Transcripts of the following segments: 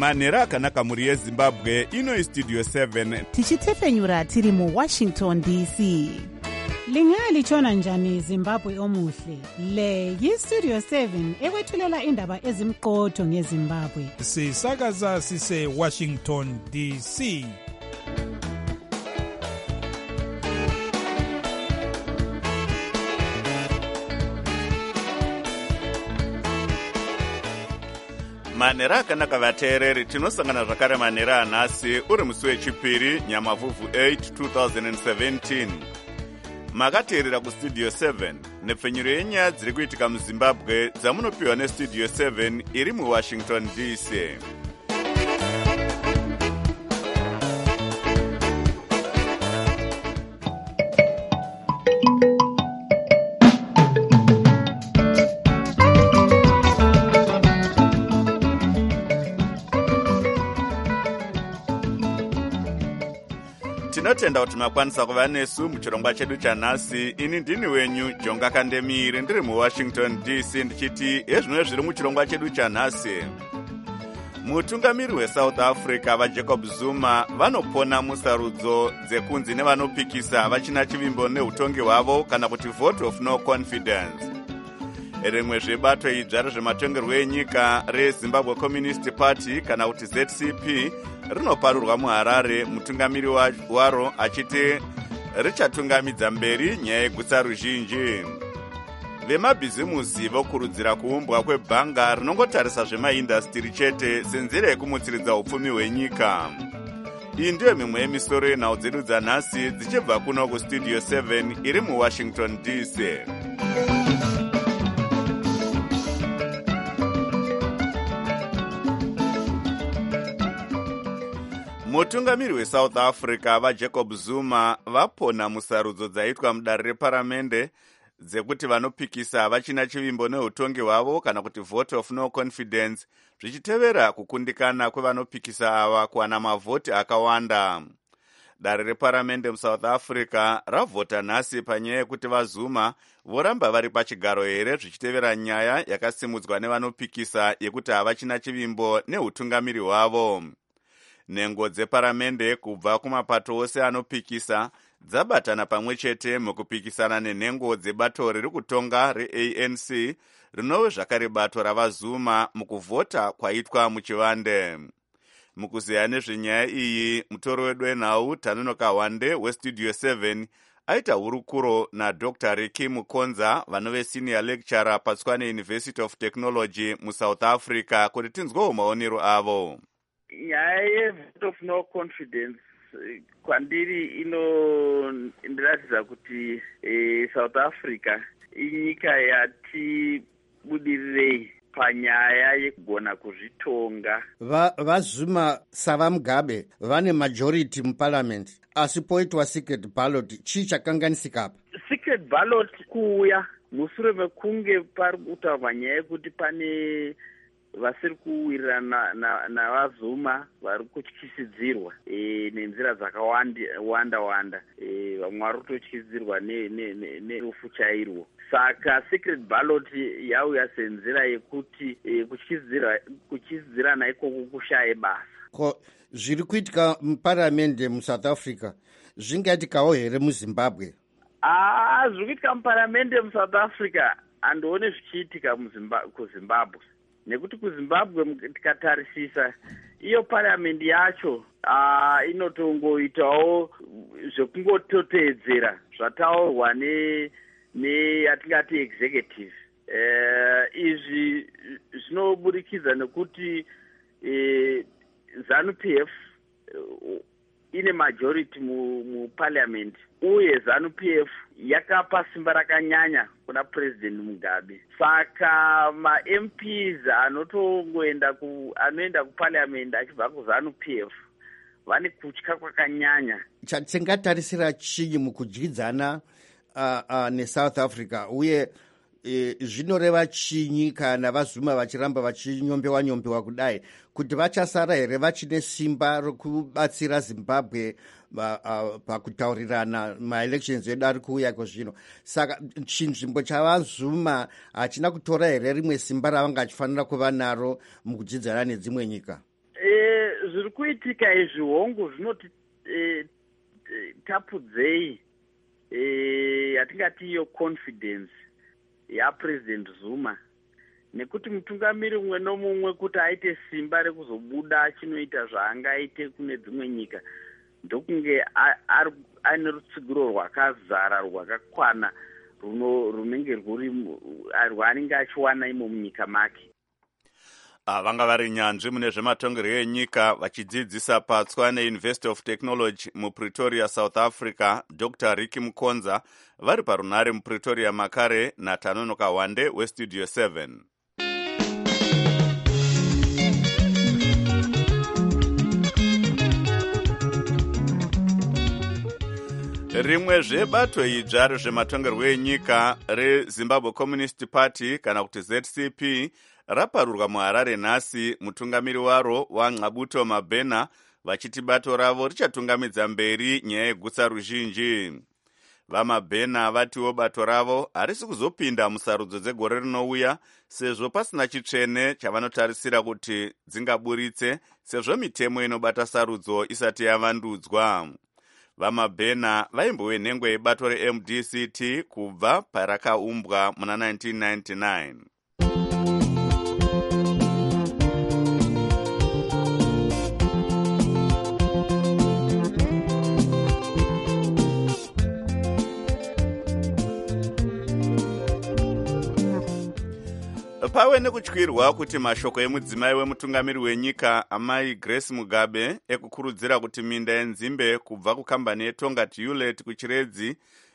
manhero akanaka mhuri yezimbabwe. Ino Studio 7 tichitefenyura tiri muWashington DC. Lingalitshona njani Zimbabwe omuhle? Le yiStudio 7 ekwethulela indaba ezimqotho ngeZimbabwe. Sisakaza sise Washington DC. manhero akanaka vateereri, tinosangana zvakare manhero anhasi uri musi wechipiri Nyamavhuvhu 8 2017. Makateerera kuStudio 7 nepfenyuro yenyaya dziri kuitika muZimbabwe dzamunopiwa neStudio 7 iri muWashington DC. Tinotenda kuti makwanisa kuva nesu muchirongwa chedu chanhasi. Ini ndini wenyu Jonga Kandemire ndiri muWashington DC ndichiti ezvimwe zviri muchirongwa chedu chanhasi. Mutungamiri weSouth Africa vaJacob Zuma vanopona musarudzo dzekunzi nevanopikisa vachina chivimbo neutongi hwavo kana kuti vote of no confidence. Rimwe zvebato idzva rezvematongerwo enyika reZimbabwe Communist Party kana kuti ZCP rinoparurwa muHarare, mutungamiri waro achiti richatungamidza mberi nyaya yegutsa ruzhinji. Vemabhizimusi vokurudzira kuumbwa kwebhanga rinongotarisa zvemaindastiri chete senzira yekumutsiridza upfumi hwenyika. Iyi ndiyo mimwe yemisoro yenhau dzedu dzanhasi dzichibva kuno kuStudio 7 iri muWashington DC. Mutungamiri weSouth Africa vaJacob Zuma vapona musarudzo dzaitwa mudare reparamende dzekuti vanopikisa vachina chivimbo neutongi hwavo kana kuti vote of no confidence, zvichitevera kukundikana kwevanopikisa ava kuwana mavhoti akawanda. Dare reparamende muSouth Africa ravhota nhasi panyaya yekuti vaZuma voramba vari pachigaro here, zvichitevera nyaya yakasimudzwa nevanopikisa yekuti havachina chivimbo neutungamiri hwavo. Nhengo dzeparamende kubva kumapato ose anopikisa dzabatana pamwe chete mukupikisana nenhengo dzebato riri kutonga reANC rinove zvakare bato ravaZuma mukuvhota kwaitwa muchivande. Mukuziya nezvenyaya iyi, mutori wedu wenhau Tanonoka Wande weStudio 7 aita hurukuro naDr. Ricky Mukonza vanove senior lecturer paTshwane University of Technology muSouth Africa kuti tinzwewo maonero avo. Nyaya yevote of no confidence kwandiri inoratidza kuti South Africa inyika yati budirirei panyaya yekugona kuzvitonga. VaZuma savaMugabe vane majority muparliament, asi poitwa secret ballot. Chii chakanganisika apa? Secret ballot kuuya mushure mekunge pari kutaurwa nyaya yekuti pane vasiri kuwirirana navaZuma vari kutyisidzirwa nenzira dzakawanda vamwe vari kutotyisidzirwa nerufu chairwo. Saka secret ballot yauya senzira yekuti kutyisidzirana ikoko kushaye basa. Ko zviri kuitika muparamende muSouth Africa zvingaitikawo here muZimbabwe? Zviri kuitika muparamende muSouth Africa handione zvichiitika kuZimbabwe, nekuti kuZimbabwe tikatarisisa iyo parliament yacho inotongoitawo zvekungototeedzera zvataurwa neyatingati executive. Izvi zvinoburikidza nekuti ZANU-PF ine majority muparliament uye ZANU-PF yakapa simba rakanyanya kuna President Mugabe. Saka maMPs anoenda kuparliament achibva kuZANU-PF vane kutya kwakanyanya. Chatingatarisira chii mukudyidzana neSouth Africa, uye zvinoreva chinyi kana vaZuma vachiramba vachinyombewa kudai, kuti vachasara here vachine simba rokubatsira Zimbabwe pakutaurirana maelections edu ari kuuya kwezvino? Saka chinzvimbo chavaZuma hachina kutora here rimwe simba ravanga chifanira kuva naro mukudyidzana nedzimwe nyika? zviri kuitika izvi hongu zvinoti tapudzei yatingati iyo confidence yapresident Zuma, nekuti mutungamiri mumwe nomumwe kuti aite simba rekuzobuda achinoita zvaangaite kune dzimwe nyika ndokunge aine rutsigiro rwakazara rwakakwana runenge rwaanenge achiwana imo munyika make. Vanga vari nyanzvi mune zvematongerwo enyika vachidzidzisa patswa neUniversity of Technology muPretoria, South Africa, Dr. Ricky Mukonza, vari parunare muPretoria makare naTanonoka Wande weStudio 7. Rimwe zvebato idzva rezvematongerwo enyika reZimbabwe Communist Party kana kuti ZCP raparurwa muHarare nhasi, mutungamiri waro waNxabuto Mabhena vachiti bato ravo richatungamidza mberi nyaya yegutsa ruzhinji. VaMabhena vatiwo bato ravo harisi kuzopinda musarudzo dzegore rinouya sezvo pasina chitsvene chavanotarisira kuti dzingaburitse sezvo mitemo inobata sarudzo isati yavandudzwa. VaMabhena vaimbove nhengo yebato reMDCT kubva parakaumbwa muna 1999. Pave nekutyirwa kuti mashoko emudzimai wemutungamiri wenyika amai Grace Mugabe ekukurudzira kuti minda yenzimbe kubva kukambani yeTongati Hewlett kuChiredzi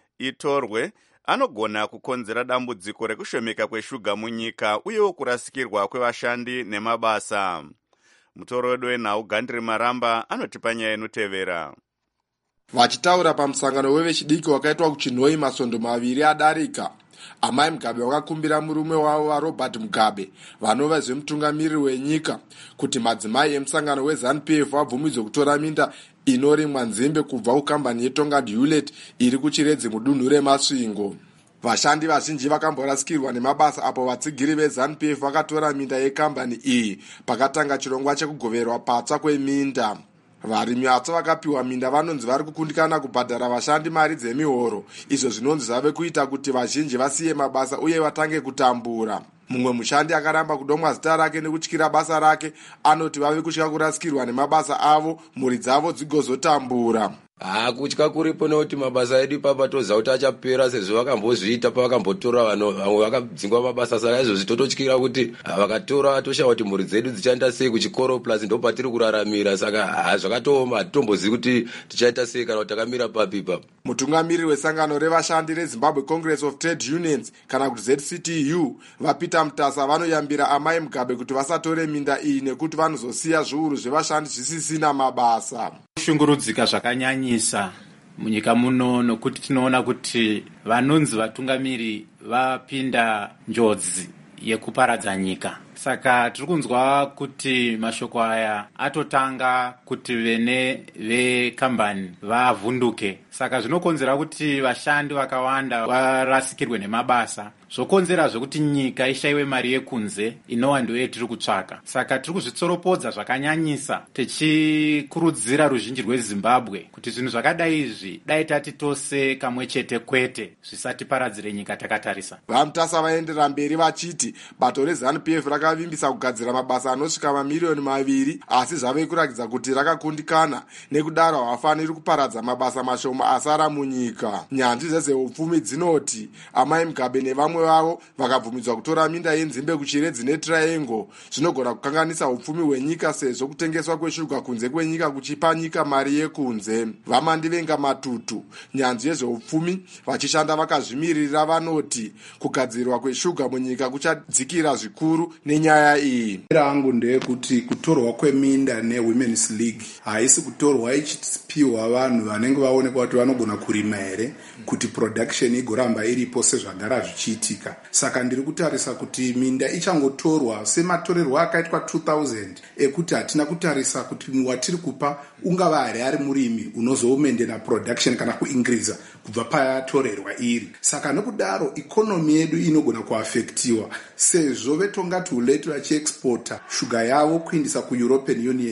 itorwe anogona kukonzera dambudziko rekushomeka kweshuga munyika uyewo kurasikirwa kwevashandi nemabasa. Mutoro wedu wenhau Gandri Maramba anotipa nyaya inotevera. Vachitaura pamusangano wevechidiki wakaitwa kuChinhoi masondo maviri adarika, amai Mugabe vakakumbira murume wavo waRobert Mugabe vanova zvemutungamiri wenyika kuti madzimai emusangano weZANU-PF vabvumidzwe kutora minda inorimwa nzimbe kubva kukambani yeTongati Hewlett iri kuChiredzi mudunhu reMasvingo. Vashandi vazhinji vakamborasikirwa nemabasa apo vatsigiri veZANU-PF vakatora minda yekambani iyi pakatanga chirongwa chekugoverwa patsva kweminda. Varimi vatsva vakapiwa minda vanonzi vari kukundikana kubhadhara vashandi mari dzemihoro, izvo zvinonzi zvave kuita kuti vazhinji vasiye mabasa uye vatange kutambura. Mumwe mushandi akaramba kudomwa zita rake nekutyira basa rake anoti vave kutya kurasikirwa nemabasa avo, mhuri dzavo dzigozotambura. Kutya kuripo nekuti mabasa edu ipapa toziva kuti achapera sezvo vakambozviita pavakambotora vamwe vakadzingwa mabasa. Saka izvozvi tototyira kuti vakatora toshawa kuti mhuri dzedu dzichaenda sei kuchikoro plus ndo patiri kuraramira. Saka zvakatooma, hatombozivi kuti tichaita sei kana kuti takamira papi ipapo. Mutungamiri wesangano revashandi reZimbabwe Congress of Trade Unions kana kuti ZCTU vaPeter Mutasa vanoyambira amai Mugabe kuti vasatore minda iyi nekuti vanozosiya zviuru zvevashandi zvisisina mabasa. Shungurudzika zvakanyanyisa munyika muno nokuti tinoona kuti vanonzi vatungamiri vapinda njodzi yekuparadza nyika. Saka tiri kunzwa kuti mashoko aya atotanga kuti vene vekambani vavhunduke. Saka zvinokonzera kuti vashandi vakawanda varasikirwe nemabasa, zvokonzera zvekuti nyika ishayiwe mari yekunze inova ndiyo tiri kutsvaka. Saka tiri kuzvitsoropodza zvakanyanyisa tichikurudzira ruzhinji rweZimbabwe kuti zvinhu zvakadai izvi dai tati tose kamwe chete kwete zvisatiparadzire nyika takatarisa. VaMutasa vaendera mberi vachiti bato reZANU-PF rakavimbisa kugadzira mabasa anosvika mamiliyoni 2 asi zvave kurakidza kuti rakakundikana, nekudaro havafaniri kuparadza mabasa mashoma asara munyika. Nyanzvi dzezveupfumi dzinoti amai Mugabe nevamwe vavo vakabvumidzwa kutora minda yenzimbe kuChiredzi neTriangle zvinogona kukanganisa upfumi hwenyika sezvo kutengeswa kweshuga kunze kwenyika kuchipa nyika mari yekunze. VaMandivenga Matutu, nyanzvi yezveupfumi vachishanda vakazvimirira, vanoti kugadzirwa kweshuga munyika kuchadzikira zvikuru nenyaya iyi. Rangu ndeyekuti kutorwa kweminda neWomen's League haisi kutorwa ichipiwa vanhu vanenge vaonekwa kuti vanogona kurima here kuti production igoramba iripo sezvagara zvichiitika. Saka ndiri kutarisa kuti minda ichangotorwa sematorerwo akaitwa 2000 ekuti hatina kutarisa kuti watiri kupa ungava ari murimi unozoumendera production kana kuingriza kubva payatorerwa iri. Saka nokudaro ikonomi yedu inogona kuafektiwa sezvo veTongati Hewlett vachiexporta shuga yavo kuindisa kuEuropean Union.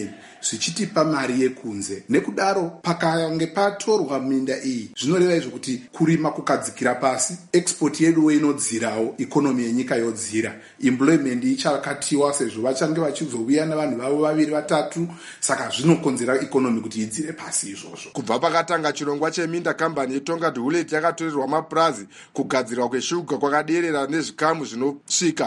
zvichitipa mari yekunze. Nekudaro pakange patorwa minda iyi zvinoreva izvo kuti kurima kukadzikira pasi, export yedu inodzirawo, ikonomi yenyika yodzira, employment ichakatiwa sezvo vachange vachizouya navanhu vavo 2-3, saka zvinokonzera ikonomi kuti idzire pasi izvozvo. Kubva pakatanga chirongwa cheminda, kambani yeTongaat Hulett yakatorerwa mapurazi kugadzirwa kweshuga kwakaderera nezvikamu zvinosvika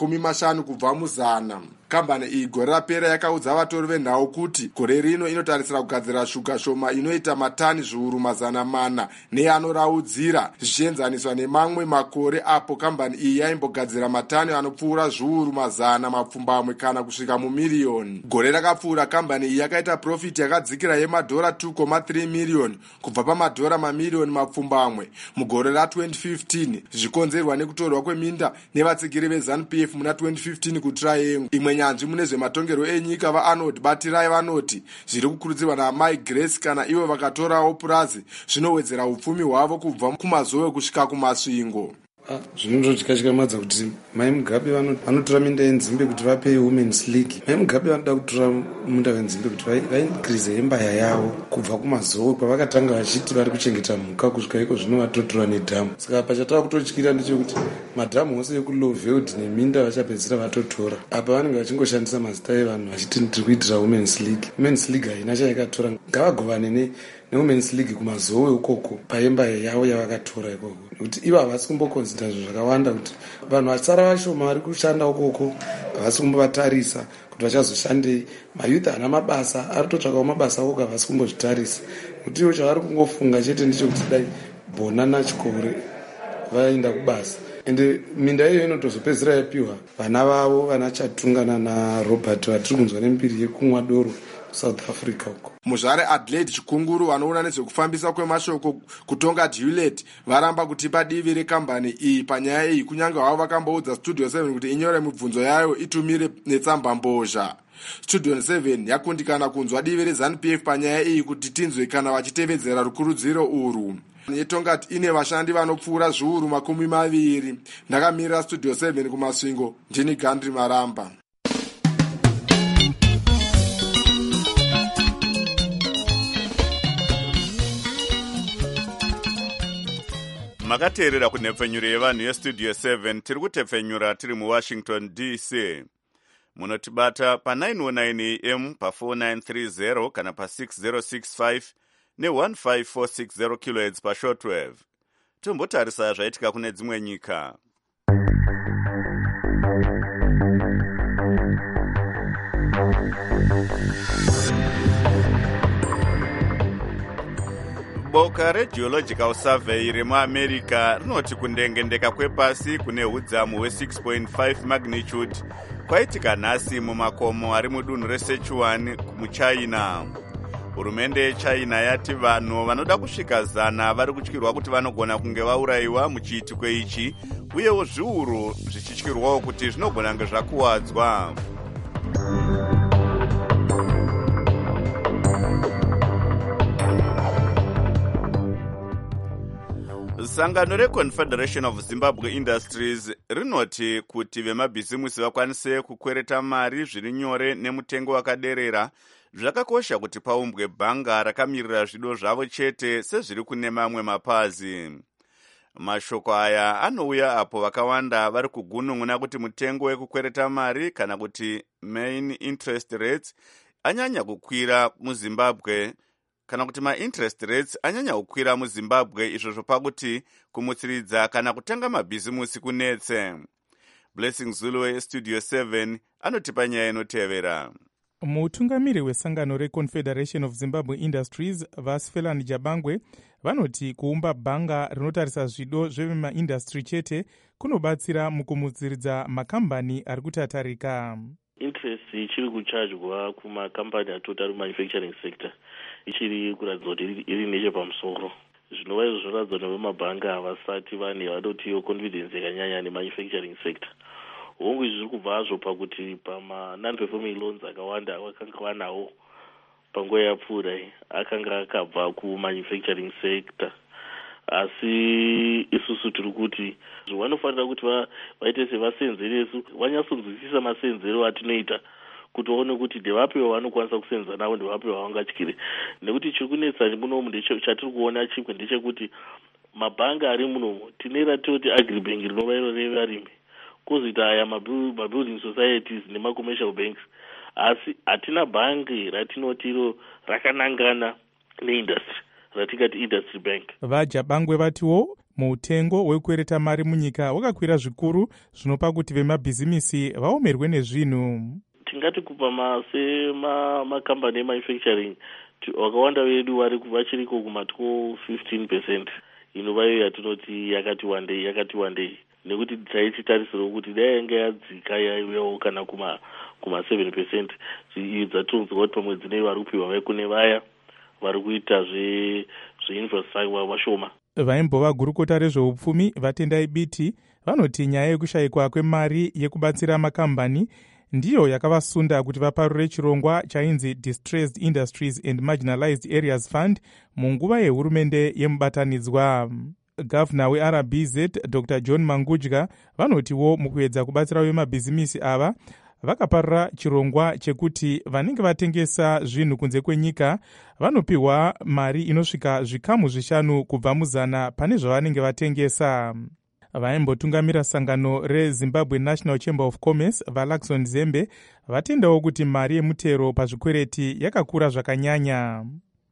50 kubva muzana. Kambani iyi gore rapera yakaudza vatori venhau kuti gore rino inotarisira kugadzira shuga shoma inoita matani zviuru 400 neanoraudzira, zvichienzaniswa nemamwe makore apo kambani iyi yaimbogadzira matani anopfuura zviuru 100 kana kusvika mumiriyoni. Gore rakapfuura kambani iyi yakaita profiti yakadzikira yemadhora 2.3 miriyoni kubva pamadhora mamiriyoni mapfumbamwe mugore ra2015, zvikonzerwa nekutorwa kweminda nevatsigiri veZANU-PF muna 2015 kuTriangle. Imwe nyanzvi mune zvematongero enyika vaArnold Batirai vanoti zviri kukurudzirwa naMai Grace kana ivo vakatorawo purazi zvinowedzera upfumi hwavo kubva kumazowe kusvika kumasvingo. Zvinototikamadza kuti Mai Mugabe vanotora minda yenzimbe kuti vape Women's League. Mai Mugabe vanoda kutora munda wenzimbe kuti vaincrize empire yavo kubva kumazowe kwavakatanga vachiti vari kuchengeta mhuka kusvika iko zvino vatotora nedhamu. Saka pachatava kutotyira ndechekuti madhamu ose ekuLowveld neminda vachapedzisira vatotora. Apa vanenge vachingoshandisa mazita evanhu vachiti tiri kuitira Women's League. Women's League haina chayakatora, ngavagovane neWomen's League kumazowe ukoko paempire yavo yavakatora ikoko, nekuti ivo havasi kumbokonzida zvinhu zvakawanda kuti vanhu vasara vashoma vari kushanda ukoko havasi kumbovatarisa kuti vachazoshandei. Mayouth hana mabasa, ari kutotsvakawo mabasa ukoko havasi kumbozvitarisa, kuti ivo chavari kungofunga chete ndechekuti dai Bona naChikore vaenda kubasa. Ende minda iyo inotozopedzisira yapiwa vana vavo, vana Chatungana naRobert vatiri kunzwa nembiri yekumwa doro South Africa uko. Muzvare Adelaide Chikunguru vanoona nezvekufambisa kwemashoko kuTongaat Hulett varamba kutipa divi rekambani iyi panyaya iyi, kunyange havo vakamboudza Studio 7 kuti inyore mibvunzo yayo itumire netsamba mbozha. Studio 7 yakundikana kunzwa divi reZANU-PF panyaya iyi kuti tinzwe kana vachitevedzera rukurudziro urwu. yeTongaat ine vashandi vanopfuura zviuru 20. Ndakamirira Studio 7 kumasvingo, ndini Gandri Maramba. Makateerera kunhepfenyuro yevanhu yestudio 7. Tiri kutepfenyura tiri muWashington DC. Munotibata pa909 AM pa4930 kana pa6065 ne15460 kHz pashortwave. Tombotarisa zvaitika kune dzimwe nyika. Boka reGeological Survey remuAmerica rinoti kundengendeka kwepasi kune udzamu hwe6.5 magnitude kwaitika nhasi mumakomo ari mudunhu reSichuan muChina. Hurumende yeChina yati vanhu vanoda kusvika 100 vari kutyirwa kuti vanogona kunge vaurayiwa muchiitiko ichi, uyewo zviuru zvichityirwawo kuti zvinogona kunge zvakuwadzwa. Sangano reConfederation of Zimbabwe Industries rinoti kuti vemabhizimusi vakwanise kukwereta mari zviri nyore nemutengo wakaderera, zvakakosha kuti paumbwe bhanga rakamirira zvido zvavo chete sezviri kune mamwe mapazi. Mashoko aya anouya apo vakawanda vari kugunun'una kuti mutengo wekukwereta mari kana kuti main interest rates anyanya kukwira muZimbabwe, kana kuti ma-interest rates anyanya kukwira muZimbabwe, izvozvo pakuti kumutsiridza kana kutenga mabhizimusi kunetse. Blessing Zulu weStudio 7 anotipa nyaya inotevera. Mutungamiri wesangano reConfederation of Zimbabwe Industries Vasfelani Jabangwe vanoti kuumba bhanga rinotarisa zvido zvemaindastry chete kunobatsira mukumutsiridza makambani ari kutatarika. Interest ichiri kuchajwa kumakambani atotari manufacturing sector ichiri kuratidza kuti iri nechepamusoro. Zvinova izvo zvoratidza kuti vemabhanga havasati vane vanotiwo confidence yakanyanya nemanufacturing sector. Hongu izvi zviri kubva hazvo pakuti pama-non-performing loans akawanda vakanga vanawo panguva yapfuura akanga akabva kumanufacturing sector. Asi isusu tiri kuti vanofanira kuti vaite sevasenzeresu, vanyatsonzwisisa masenzero atinoita kuti vaone kuti ndevapi vavanokwanisa kusenza navo, ndevapi vavangatyire. Nekuti chiri kunetsa munomu chatiri kuona chimwe ndechekuti mabhanga ari munomu tine ratoti agribank rinova iro revarimi, kozoita aya mabuilding societies nemacommercial banks, asi hatina bhangi ratinoti iro rakanangana neindustry ratingati industry bank. VaJabangwe vatiwo mutengo wekwereta mari munyika wakakwira zvikuru zvinopa kuti vemabhizimisi vaomerwe nezvinhu. Tingati kupa makambani emanufacturing wakawanda vedu vachiriko kuma 15%, inova iyo yatinoti yakati wandei, nekuti taitarisirawo kuti dai yanga yadzika yaivewo kana kuma 7%. Dzatonzwa kuti pamwedzi nei vari kupiwa vaikune vaya vari kuita zveinfrastructure vashoma. Vaimbova gurukota rezveupfumi vatendai biti vanoti nyaya yekushayikwa kwemari yekubatsira makambani ndiyo yakavasunda kuti vaparure chirongwa chainzi Distressed Industries and Marginalized Areas Fund munguva yehurumende yemubatanidzwa. Gavana weRBZ Dr. John Mangudya vanotiwo mukuedza kubatsira vemabhizimisi ava vakaparura chirongwa chekuti vanenge vatengesa zvinhu kunze kwenyika vanopiwa mari inosvika zvikamu 5 kubva muzana pane zvavanenge vatengesa. Vaimbotungamira sangano reZimbabwe National Chamber of Commerce vaLaxon Zembe vatendawo kuti mari yemutero pazvikwereti yakakura zvakanyanya.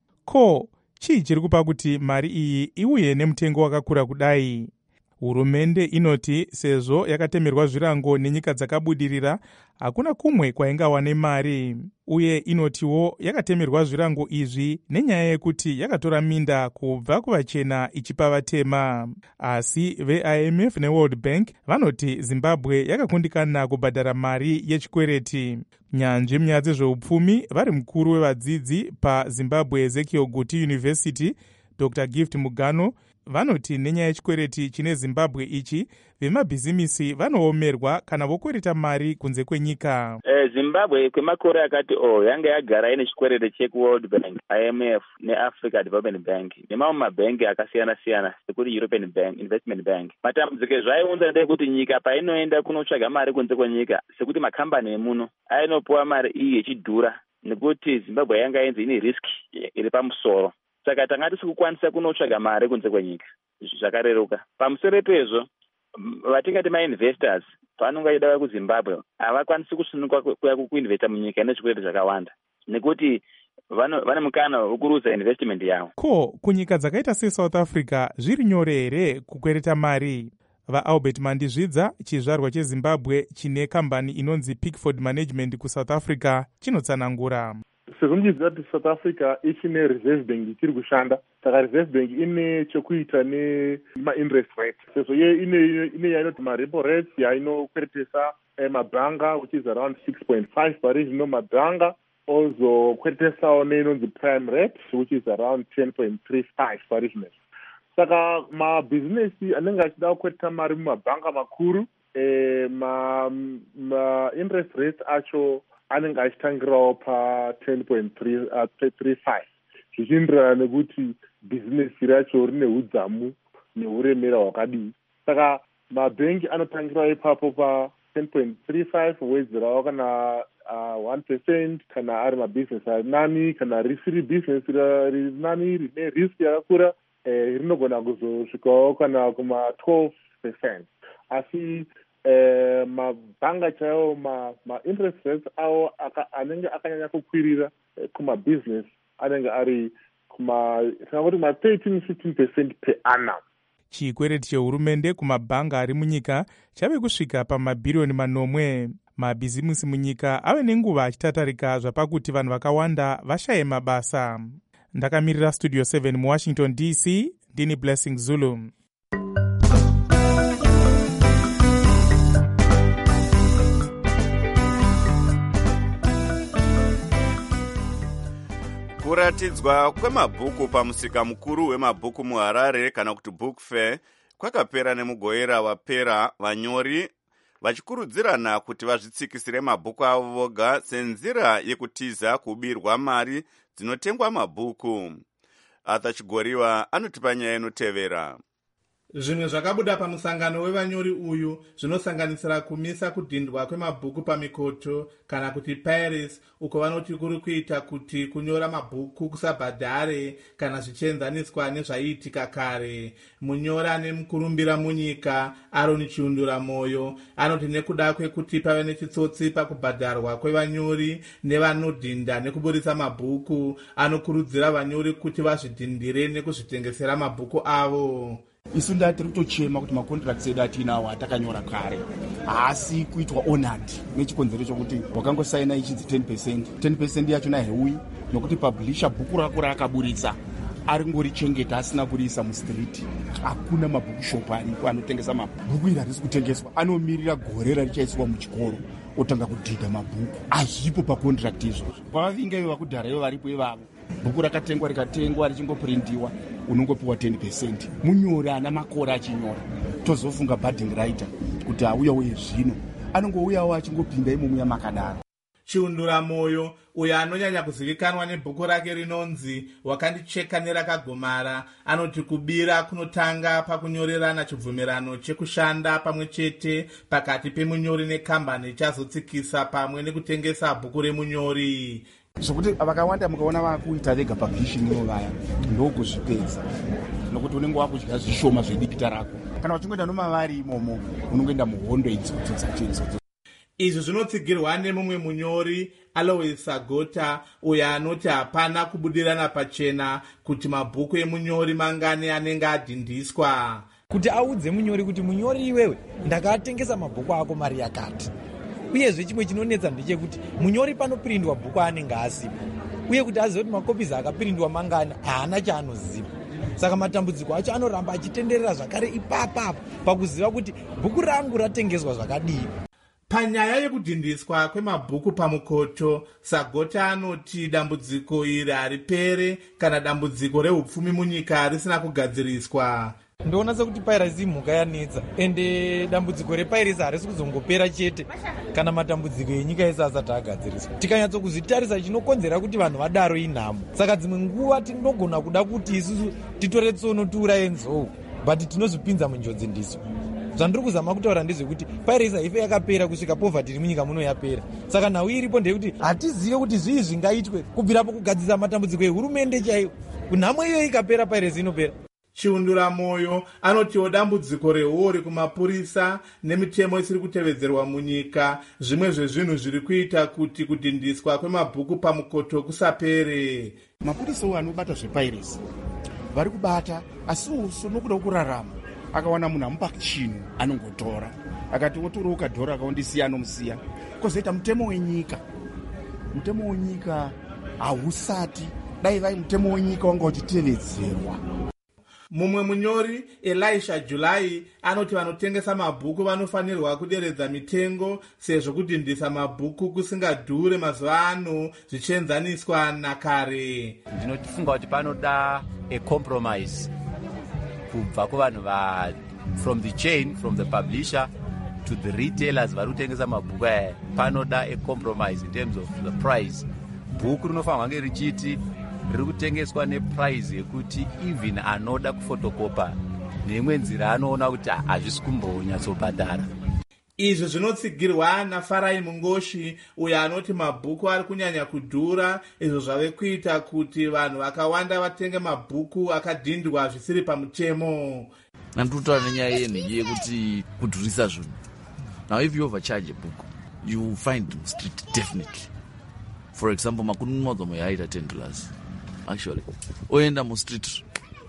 Ko, chii chiri kupa kuti mari iyi iuye nemutengo wakakura kudai? Hurumende inoti sezvo yakatemerwa zvirango nenyika dzakabudirira hakuna kumwe kwaingawane mari, uye inotiwo yakatemerwa zvirango izvi nenyaya yekuti yakatora minda kubva kuvachena ichipa vatema. Asi veIMF neWorld Bank vanoti Zimbabwe yakakundikana kubhadhara mari yechikwereti. Nyanzvi munyaya dzezveupfumi vari mukuru wevadzidzi paZimbabwe Ezekiel Guti University Dr. Gift Mugano vanoti nenyaya yechikwereti chine Zimbabwe ichi vemabhizimisi vanoomerwa kana vokwereta mari kunze kwenyika. Zimbabwe kwemakore akati yanga yagara ine chikwereti chekuWorld Bank, IMF neAfrica Development Bank nemamwe mabhengi akasiyana siyana sekuti European Bank, Investment Bank. Matambudziko zvaiunza ndekuti nyika painoenda kunotsvaga mari kunze kwenyika sekuti makambani emuno ainopuwa mari iyi yechidhura nekuti Zimbabwe yanga yenzi ine risk iri pamusoro. Saka tanga tisikukwanisa kunotsvaga mari kunze kwenyika zvakareruka. Pamusoro pezvo vatingati mainvestors pavanonga vachida kuZimbabwe havakwanisi kusununguka kuya kuinvesta munyika ine zvikwereti zvakawanda nekuti vane mukana wekuruza investment yavo. Ko, kunyika dzakaita seSouth Africa zviri nyore here kukwereta mari? VaAlbert Mandizvidza, chizvarwa cheZimbabwe chine kambani inonzi Pickford Management kuSouth Africa, chinotsanangura. Sezvo muchiziva kuti South Africa ichine Reserve Bank ichiri kushanda, saka Reserve Bank ine chekuita nemainterest rate. Sezvo ine yainoti marepo rates yainokweretesa mabhanga which is around 6.5 pari zvino mabhanga ozokweretesawo neinonzi prime rate which is around 10.35 pari zvino. Saka mabhizinesi anenge achida kukwereta mari mumabhanga makuru ma-interest rate acho anenge achitangirawo pa10.35 zvichienderana nekuti bhizinesi racho rine udzamu neuremera hwakadii. Saka mabhengi anotangirawo ipapo pa10.35 wedzerawo kana 1% kana ari mabhizinesi ari nani, kana risiri bhizinesi riri nani rine risk yakakura rinogona kuzosvikawo kana kuma12%. Asi mabhanga chaiwo ma-interest rates awo anenge akanyanya kukwirira kumabhizinesi anenge ari tingakuti ma13-15% per annum. Chikwereti chehurumende kumabhanga ari munyika chave kusvika pamabhiriyoni 9. Mabhizimisi munyika ave nenguva achitatarika zvapakuti vanhu vakawanda vashaye mabasa. Ndakamirira Studio 7 muWashington DC, ndini Blessing Zulu. Kuratidzwa kwemabhuku pamusika mukuru wemabhuku muHarare kana kuti Book Fair kwakapera nemugoera wapera, vanyori vachikurudzirana kuti vazvitsikisire mabhuku avo voga senzira yekutiza kubirwa mari dzinotengwa mabhuku. Arthur Chigoriwa anotipa nyaya inotevera. Zvimwe zvakabuda pamusangano wevanyori uyu zvinosanganisira kumisa kudhindwa kwemabhuku pamikoto kana kuti pirates, uko vanoti kuri kuita kuti kunyora mabhuku kusabhadhare kana zvichienzaniswa nezvaiitika kare. Munyori ane mukurumbira munyika Aroni Chiundura Moyo anoti nekuda kwekuti pave nechitsotsi pakubhadharwa kwevanyori nevanodhinda nekuburitsa mabhuku, anokurudzira vanyori kuti vazvidhindire nekuzvitengesera mabhuku avo. Isu ndatiri kutochema kuti makontracts edu atinawo atakanyora kare haasi kuitwa honored nechikonzero chokuti wakangosaina ichidzi 10% yachona heuyi, nokuti publisher bhuku rako raakaburitsa ari ngorichengeta asina kuriisa mustreet. Hakuna mabhuku shop ariko anotengesa mabhuku. Iri harisi kutengeswa, anomirira gore richaiswa muchikoro otanga kudhidha mabhuku. Hazvipo pacontract izvozvo. Pavavinga ivo vakudhara ivo varipo ivavo, bhuku rakatengwa rikatengwa richingoprintiwa unongopiwa 10%. Munyori ana makore achinyora, tozofunga budding writer kuti auyawo zvino anongouyawo achingopinda imomo yamakadaro. Chiundura Moyo uyo anonyanya kuzivikanwa nebhuku rake rinonzi Wakandicheka nerakagomara anoti kubira kunotanga pakunyorerana chibvumirano chekushanda pamwe chete pakati pemunyori nekambani ichazotsikisa pamwe nekutengesa bhuku remunyori. Zvokuti vakawanda mukaona vakuita vega publishing ivo vaya ndokuzvipedza, nokuti unenge wakudya zvishoma zvedikita rako. Kana uchingoenda nomavari imomo unongoenda muhondo idzodzo dzacho. Izvi zvinotsigirwa nemumwe munyori Alois Sagota uyo anoti hapana kubudirana pachena kuti mabhuku emunyori mangani anenge adhindiswa. Kuti audze munyori kuti munyori iwewe ndakatengesa mabhuku ako mari yakati. Uyezve chimwe chinonetsa ndechekuti munyori panopirindwa bhuku anenge asipo, uye kuti azive kuti makopizi akapirindwa mangani haana chaanoziva. Saka matambudziko acho anoramba achitenderera zvakare ipapa pakuziva kuti bhuku rangu ratengeswa zvakadii. Panyaya yekudhindiswa kwemabhuku pamukoto, Sagota anoti dambudziko iri haripere kana dambudziko reupfumi munyika risina kugadziriswa. Ndoona sekuti piracy imhuka yanetsa, ende dambudziko repiracy harisi kuzongopera chete kana matambudziko enyika ese asati agadziriswa. Tikanyatsokuzvitarisa chinokonzera kuti vanhu vadaro inhamo. Saka dzimwe nguva tinogona kuda kuti isusu titore tsono tiuraye nzou, but tinozvipinza munjodzi ndiso. Zvandiri kuzama kutaura ndezvekuti piracy haife yakapera kusvika poverty iri munyika muno yapera. Saka nhau iripo ndeyekuti hatizive kuti zvii zvingaitwe kubvira pakugadzirisa matambudziko ehurumende chaiyo. Nhamo iyo ikapera piracy inopera. Chiundura Moyo anotiwo dambudziko rehori kumapurisa nemitemo isiri kutevedzerwa munyika zvimwe zvezvinhu zviri kuita kuti kudhindiswa kwemabhuku pamukoto kusapere. Mapurisawo anobata zvepiracy vari kubata, asi uso nokuda kurarama akawana munhu amupa chinhu anongotora, akati otora ukadhora akaondisiya anomusiya. Kozoita mutemo wenyika. Mutemo wenyika hausati, dai vai mutemo wenyika wanga uchitevedzerwa. Mumwe munyori Elisha Julai anoti vanotengesa mabhuku vanofanirwa kuderedza mitengo sezvo kudhindisa mabhuku kusingadhure mazuva ano zvichienzaniswa nakare. Ndinofunga kuti panoda a compromise kubva kuvanhu from the chain, from the publisher to the retailers vari kutengesa mabhuku aya. Panoda a compromise in terms of the price. Bhuku rinofanirwa kunge richiti riri kutengeswa neprice yekuti even anoda kufotokopa neimwe nzira anoona kuti hazvisi kumbonyatsobhadhara. Izvi zvinotsigirwa naFarai Mungoshi uyo anoti mabhuku ari kunyanya kudhura, izvo zvave kuita kuti vanhu vakawanda vatenge mabhuku akadhindwa zvisiri pamutemo. Ndinotaura nenyaya yenhiki yekuti kudhurisa zvinhu. Now if you overcharge a book, you will find street definitely. For example, makunu mozomo yaita $10. Actually, oenda mustreet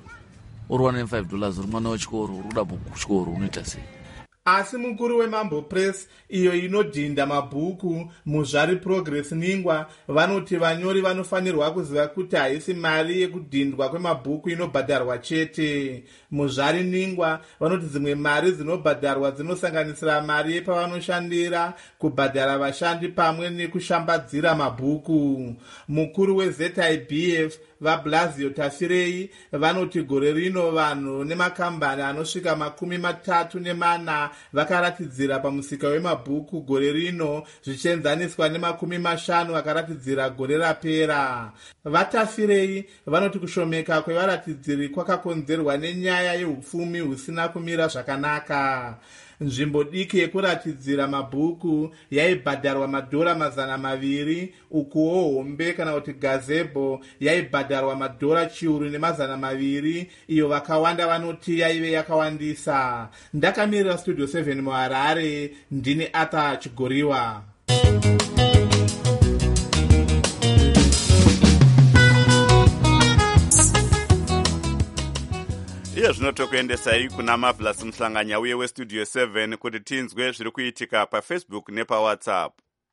uri $105 uri mwana wechikoro uri kuda bhuku kuchikoro unoita sei? Asi mukuru weMambo Press iyo inodhinda mabhuku Muzvari Progress Ningwa vanoti vanyori vanofanirwa kuziva kuti haisi mari yekudhindwa kwemabhuku inobhadharwa chete. Muzvari Ningwa vanoti dzimwe mari dzinobhadharwa dzinosanganisira mari yepavanoshandira, kubhadhara vashandi pamwe nekushambadzira mabhuku. Mukuru weZIBF vaBlasio Tafirei vanoti gore rino vanhu nemakambani anosvika 34 vakaratidzira pamusika wemabhuku gore rino, zvichienzaniswa ne50 vakaratidzira gore rapera. VaTafirei vanoti kushomeka kwevaratidziri kwakakonzerwa nenyaya yeupfumi husina kumira zvakanaka. Nzvimbo diki yekuratidzira mabhuku yaibhadharwa $200, ukuwo hombe kana kuti gazebo yaibhadharwa $100 iyo vakawanda vanoti yaive yakawandisa. Ndakamirira Studio 7 muHarare, ndini Arthur Chigoriwa. Iye zvinotokuendesai kuna Marvelous Mhlanganya uye weStudio 7 kuti tinzwe zviri kuitika paFacebook nepaWhatsApp.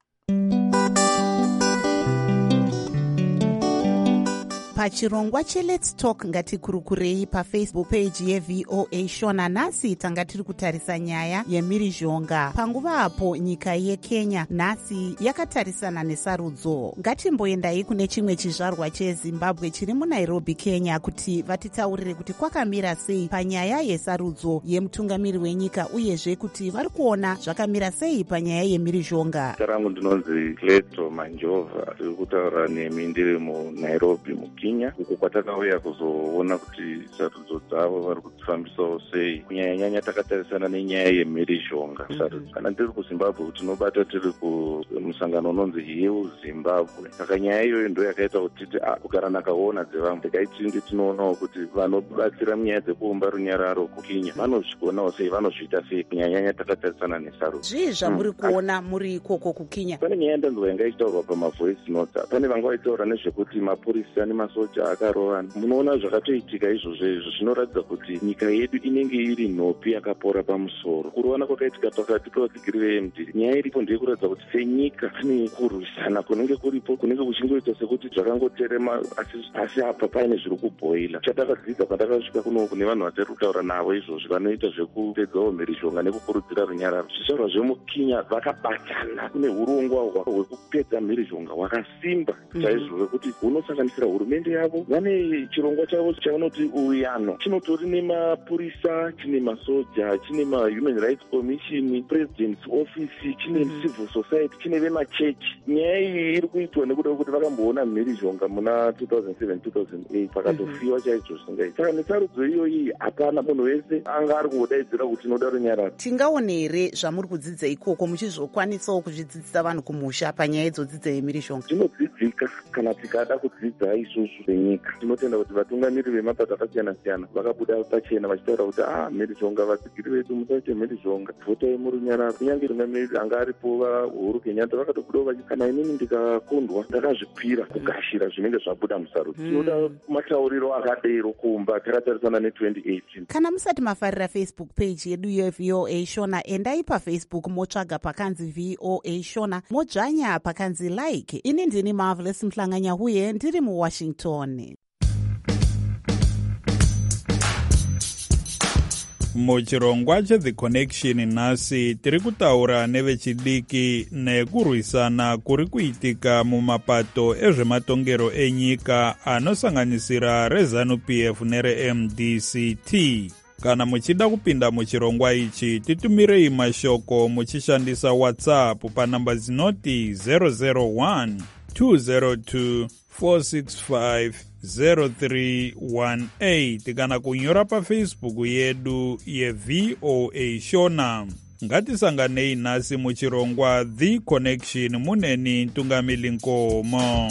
Pachirongwa cheLet's Talk ngatikurukurei paFacebook page yeVOA Shona. Nhasi tanga tiri kutarisa nyaya yemhirizhonga. Panguva apo nyika yeKenya nhasi yakatarisana nesarudzo. Ngatimboendai kune chimwe chizvarwa cheZimbabwe chiri muNairobi, Kenya, kuti vatitaurire kuti kwakamira sei panyaya yesarudzo yemutungamiri wenyika, uyezve kuti vari kuona zvakamira sei panyaya yemhirizhonga. Tarangu ndinonzi Cleto Manjova, tiri kutaura nemi ndiri muNairobi muKenya, uko kwatakauya kuzoona kuti sarudzo dzavo vari kudzifambisawo sei. Kunyanya-nyanya takatarisana nenyaya yemhirizhonga. Kana tiri kuZimbabwe tinobata tiri kumusangano unonzi Heal Zimbabwe. Saka nyaya iyoyo ndo yakaita kuti titi kugara nakaona dzevamwe takaitindi tinoonawo kuti vanobatsira munyaya dzekuumba runyararo kuKenya vanozvionawo sei, vanozviita sei. Kunyanya-nyanya takatarisana nesarudzo. Zvii zvamuri kuona muri ikoko kuKenya? Pane nyaya ndanzwa yanga ichitaurwa pamavoice notes. Pane vanga vaitaura nezvekuti mapurisa nemasoja akarovana. Munoona zvakatoitika izvozvo zvinoratidza kuti nyika yedu inenge iri nhopi yakapora pamusoro. Kurovana kwakaitika pakati pevadzigiri veMD, nyaya iripo ndeyekuratidza kuti senyika pane kurwisana kunenge kuripo, kunenge kuchingoita sekuti zvakangoterema, asi apa paine zviri kubhoila. Chatakadzidza patakasvika kuno kune vanhu vatiri kutaura navo izvozvo vanoita zvekupedzawo mhirizhonga nekukurudzira runyararo. Zvizvarwa zvemuKenya vakabatana kune urongwa hwekupedza mhirizhonga hwakasimba chaizvo, hwekuti hunosanganisira hurumende yavo. Vane chirongwa chavo chavanoti uyano, chinotori nemapurisa, chine masoja, chine mahuman rights commission, president's office, chine civil society, chine vemachechi. Nyaya iyi iri kuitwa nekuda kwekuti vakamboona mhirizhonga muna 2007-2008 pakatofiwa chaizvo zvisingaiti. Saka nesarudzo iyoyi hapana munhu wese anga ari kungodaidzira kuti inoda runyararo. Tingaone here zvamuri kudzidza ikoko muchizokwanisawo kuzvidzidzisa vanhu kumusha panyaya idzodzi dzemhirizhonga? Zvinodzidzika kana tikada kudzidza isusu senyika. Tinotenda kuti vatungamiri vemapato akasiyana-siyana vakabuda pachena vachitaura kuti mhirizhonga, vadzigiri vedu musaite mhirizhonga, votai murunyararo. Kunyange tungamiriri anga aripo vaUhuru Kenyatta vakatobudawo vachiti kana inini ndikakundwa ndakazvipira kugashira zvinenge zvabuda musarudzo. Tinoda matauriro akadero kumba takatarisana ne2018. Kana musati mafarira Facebook page yedu yeVOA Shona, endai paFacebook motsvaga pakanzi VOA Shona, modzvanya pakanzi like. Ini ndini Marvelous Mhlanganya uye ndiri muWashington. Muchirongwa cheThe Connection nhasi tiri kutaura nevechidiki nekurwisana kuri kuitika mumapato ezvematongero enyika anosanganisira reZANU-PF nereMDCT. Kana muchida kupinda muchirongwa ichi, titumirei mashoko muchishandisa WhatsApp panamba zinoti 001 202 465 0318 kana kunyora paFacebook yedu yeVOA Shona. Ngatisanganei nhasi muchirongwa The Connection muneni Ntungamili Nkomo.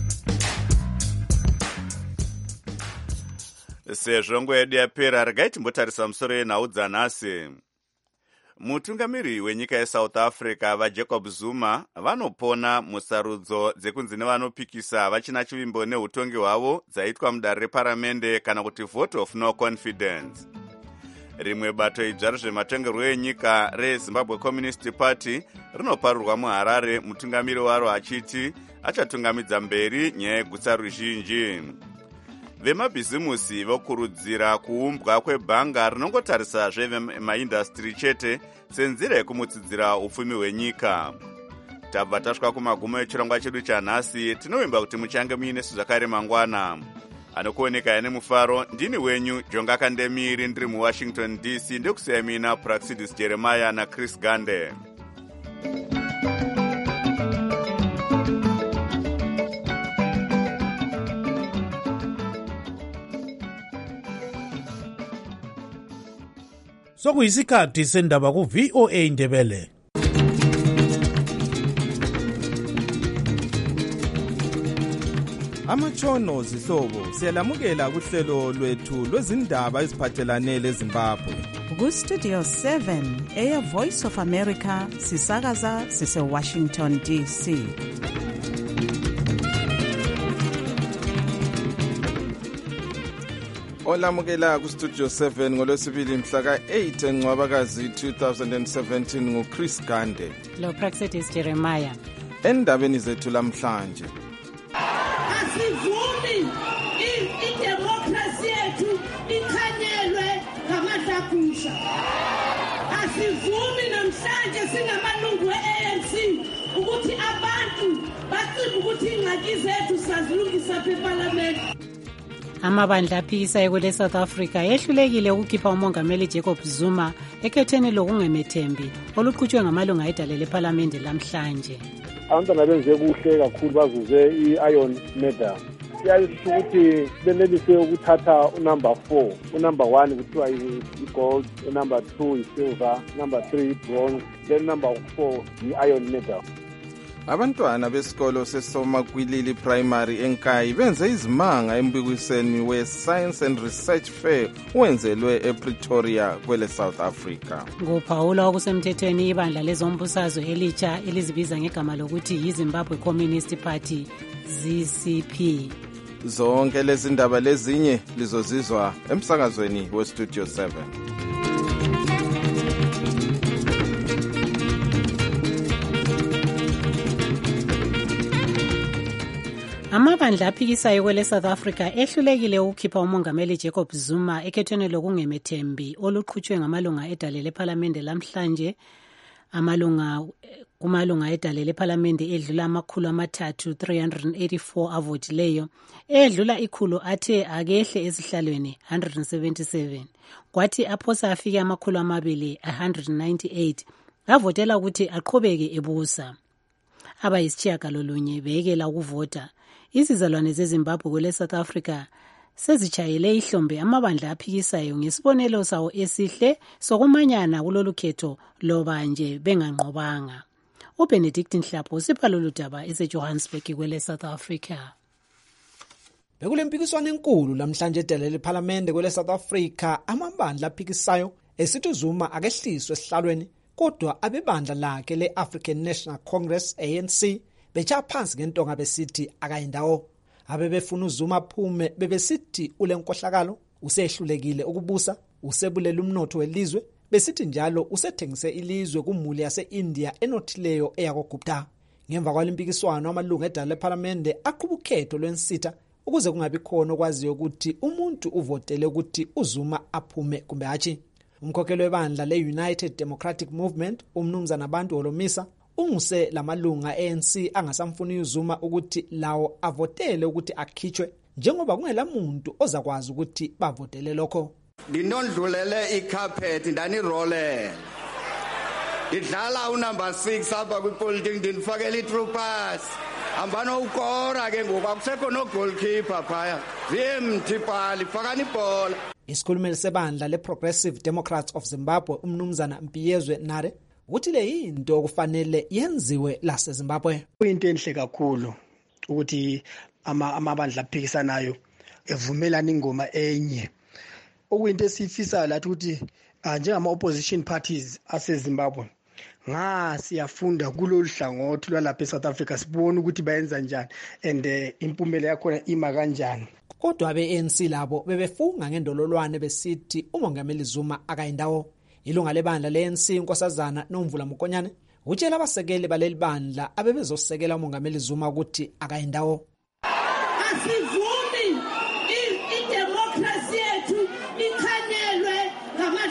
Sezvo nguva yedu yapera, regai timbotarisa musoro yenhau dzanhasi. Mutungamiri wenyika yeSouth Africa vaJacob Zuma vanopona musarudzo dzekunzi nevanopikisa vachina chivimbo neutongi hwavo dzaitwa mudare reparamende kana kuti vote of no confidence. Rimwe bato idzvara zvematongerwo enyika reZimbabwe Communist Party rinoparurwa muHarare, mutungamiri waro achiti achatungamidza mberi nyaya yegutsa ruzhinji. Vemabhizimusi vokurudzira kuumbwa kwebhanga rinongotarisa zvemaindastri chete senzira yekumutsidzira upfumi hwenyika. tabva tasvika kumagumo echirongwa chedu chanhasi. Tinovimba kuti muchange muinesu zvakare mangwana. Anokuoneka nemufaro ndini wenyu Jonga Kandemiri ndiri muWashington DC. Ndekusiya mina Praxidis Jeremiah naChris Gande. Sokuyisikhathi sendaba ku-VOA Ndebele. Amatshono zihlobo siyalamukela kuhlelo lwethu lwezindaba eziphathelane leZimbabwe. Ku-Studio 7 Air Voice of America sisakaza sise-Washington DC. Olamukela ku-Studio 7 ngolwesibili mhla ka-8 eNcwabakazi 2017 nguChris Gande. Lo Praxidis Jeremiah. Endabeni zethu lamhlanje. Asivumi idemokrasi yethu ikhanyelwe ngamadlakusha. Asivumi namhlanje singamalungu e-ANC ukuthi abantu bacibe ukuthi ingxaki zethu sazilungisa eParliament. Amabandla aphikisayo kwele South Africa yehlulekile ukukhipha umongameli Jacob Zuma ekhetheni lokungemethembi oluqhutshwe ngamalunga edale leParliament lamhlanje. Abantwana benze kuhle kakhulu bazuze i-iron medal. Siyasho ukuthi benelise ukuthatha unumber 4, unumber 1 kuthiwa i-gold, unumber 2 i-silver, number 3 i-bronze, then number 4 i-iron medal. Abantwana besikolo seSomakwilili Primary eNkayi benze izimanga embukisweni we-Science and Research Fair owenzelwe ePretoria kwele South Africa. Ngophawula okusemthethweni ibandla lezombusazwe elitsha elizibiza ngegama lokuthi yiZimbabwe Communist Party ZCP. Zonke lezi ndaba lezinye lizozizwa emsakazweni weStudio 7. Amabandla aphikisayo kwele South Africa ehlulekile ukukhipha umongameli Jacob Zuma ekhethweni lokungemethembi oluqhutshwe ngamalunga edale leParliament lamhlanje. Kumalunga edale leParliament edlula 384 avotileyo, edlula ikhulu athe akehle esihlalweni 177, kwathi aphosa afike 298 avotela ukuthi aqhubeke ebusa. Abayisitshiyagalolunye beyekela ukuvota. Izizalwane zeZimbabwe kwele South Africa sezitshayele ihlombe amabandla aphikisayo ngesibonelo sawo esihle sokumanyana kulolu khetho loba nje benganqobanga. uBenedict Nhlapho usipha lolu daba eseJohannesburg kwele South Africa. Bekulempikiswano enkulu lamhlanje edale leParliament kwele South Africa amabandla aphikisayo esithi uZuma akehliswe esihlalweni, kodwa abebandla lakhe le-African National Congress ANC becha phansi ngentonga besithi akayindawo. Abebefuna uZuma aphume bebesithi ulenkohlakalo usehlulekile ukubusa, usebulela umnotho welizwe, besithi njalo usethengise ilizwe kumuli yase-India enothileyo eyakogupta. Ngemva kwalimpikiswano amalungu edale leParliament aqhuba ukhetho lwensitha ukuze kungabi khona okwaziyo ukuthi umuntu uvotele ukuthi uZuma aphume kumbe hatshi. Umkhokheli webandla le-United Democratic Movement umnumzana abantu Holomisa unguse lamalunga ANC angasamfuni uZuma ukuthi lawo avotele ukuthi akhitshwe njengoba kungela muntu ozakwazi ukuthi bavotele lokho. Ngindondlulele icarpet ndanirole. Ngidlala unumber 6 apha kwipolitiki ndinifakela itroopers. Ambano ukora ke ngoku akusekho no goalkeeper phaya. Vimthipali fakani ibhola. Isikhulumeli sebandla le-Progressive Democrats of Zimbabwe umnumzana Mpiyezwe Nare uthi le yinto okufanele yenziwe laseZimbabwe. Kuyinto enhle kakhulu ukuthi amabandla aphikisanayo evumelana ingoma enye. Okuyinto esifisayo lathi ukuthi njengama-opposition parties aseZimbabwe siyafunda kulolu hlangothi lwalapha eSouth Africa sibone ukuthi bayenza njani and impumela yakhona ima kanjani. Kodwa abe-ANC labo bebefunga ngendololwane besithi umongameli Zuma akayindawo. Ilunga lebandla le-ANC inkosazana Nomvula Mokonyane utshela abasekeli baleli bandla abebezosekela umongameli Zuma ukuthi akayindawo. Asivumi idemokrasi yethu ikhanyelwe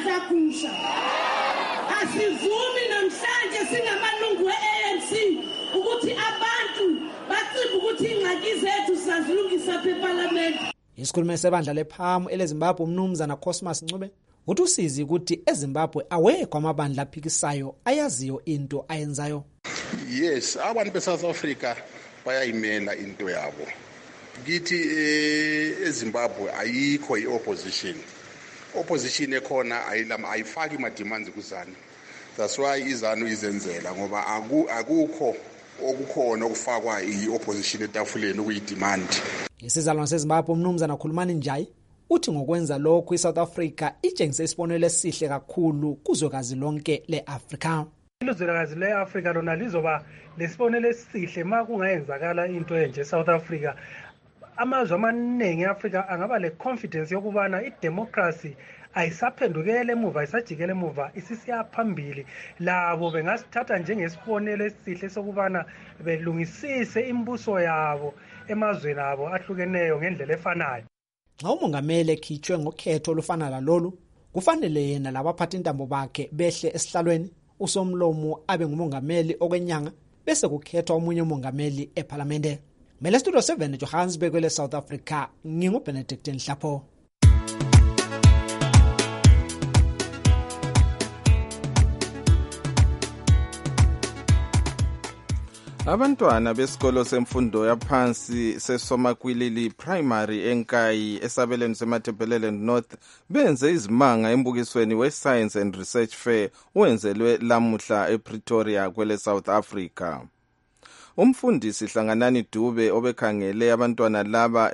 ngamadlakusha. Asivumi namhlanje singamalungu e-ANC ukuthi abantu bacimbe ukuthi ingxaki zethu sizazilungisa eParliament. Isikhulumi sebandla lePhamu eleZimbabwe umnumzana Cosmas Ncube uthi usizi ukuthi eZimbabwe awekho amabandla aphikisayo ayaziyo into ayenzayo. Yes, abantu beSouth Africa bayayimela into yabo. Kithi eZimbabwe ayikho iopposition. Opposition ekhona ayifaki ama demands kuZanu. That's why iZanu izenzela ngoba akukho okukhona okufakwa iopposition etafuleni ukuyidemand. Isizalwane seZimbabwe umnumzana Khulumani Njayi uthi ngokwenza lokho iSouth Africa itshengise isibonelo esihle kakhulu kuzwekazi lonke leAfrika. Ilizwekazi leAfrika lona lizoba lesibonelo esihle makungayenzakala into enje eSouth Africa. Amazwe amaningi eAfrika angaba le confidence yokubana idemocracy ayisaphendukele emuva ayisajikele emuva isisiya phambili. Labo bengasithatha njengesibonelo esihle sokubana belungisise imbuso yabo emazweni abo ahlukeneyo ngendlela efanayo. Xa umongameli ekhitshwe ngokhetho olufana lalolu kufanele yena labaphathi intambo bakhe behle esihlalweni usomlomo abe ngumongameli okwenyanga bese kukhethwa omunye umongameli eParliament. Mele Studio 7 Johannesburg kwele South Africa nginguBenedict Nhlapho. Abantwana besikolo semfundo yaphansi seSomakwilili Primary eNkayi esabelweni seMatabeleland North benze izimanga embukisweni we-Science and Research Fair owenzelwe lamuhla ePretoria kwele South Africa. Umfundisi Hlanganani Dube obekhangele abantwana laba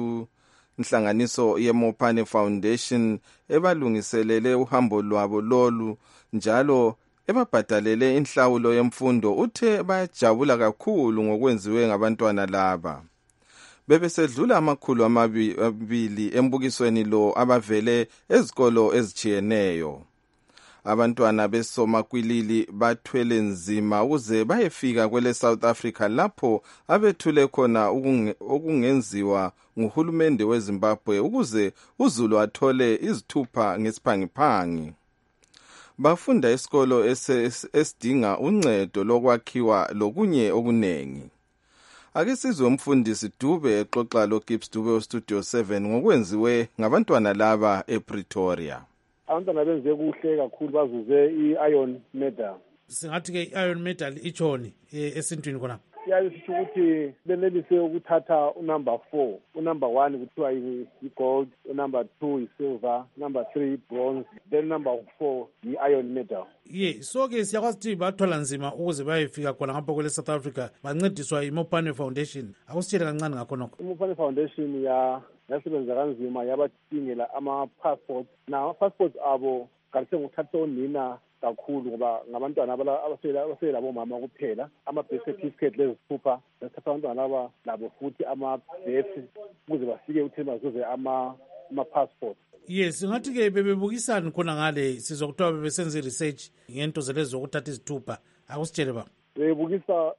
inhlanganiso yeMopane Foundation ebalungiselele uhambo lwabo lolu njalo ebabhadalele inhlawulo yemfundo uthe bayajabula kakhulu ngokwenziwe ngabantwana laba. Bebesedlula amakhulu amabili embukisweni lo abavele ezikolo ezijiyeneyo. Abantwana beSomakwilili bathwele nzima ukuze bayefika kwele South Africa lapho abethule khona okungenziwa nguhulumende weZimbabwe ukuze uZulu athole izithupha ngesiphangiphangi. Bafunda esikolo esidinga uncedo lokwakhiwa lokunye okunengi. Ake sizwe umfundisi Dube exoxa loGibbs Dube weStudio 7 ngokwenziwe ngabantwana laba ePretoria. Abantwana benze kuhle kakhulu bazuze i-iron medal. Singathi ke i-iron medal ichoni esintwini khona. Siyasho ukuthi benelise ukuthatha unumber 4, unumber 1 kuthiwa i-gold, unumber 2 i-silver, number 3 bronze, then number 4 i-iron medal. So ke siyakwazi ukuthi bathola nzima ukuze bayefika khona ngapha kwele South Africa bancediswa iMopane Foundation. Akusitshele kancane ngakho nokho. iMopane Foundation yasebenza kanzima yabathingela ama-passport. Na ama-passport abo kalise ngokuthatha onina kakhulu ngoba ngabantwana abasela bomama kuphela ama-birth certificate lezithupha nesithatha abantwana laba labo futhi ama-birth ukuze bafike ukuthi bazuze ama-passport. Yes, ngathi ke bebebukisani khona ngale sizokuthiwa bebesenza i-research ngento zelezi zokuthatha izithupha. Akusitshele ba. Bebukisa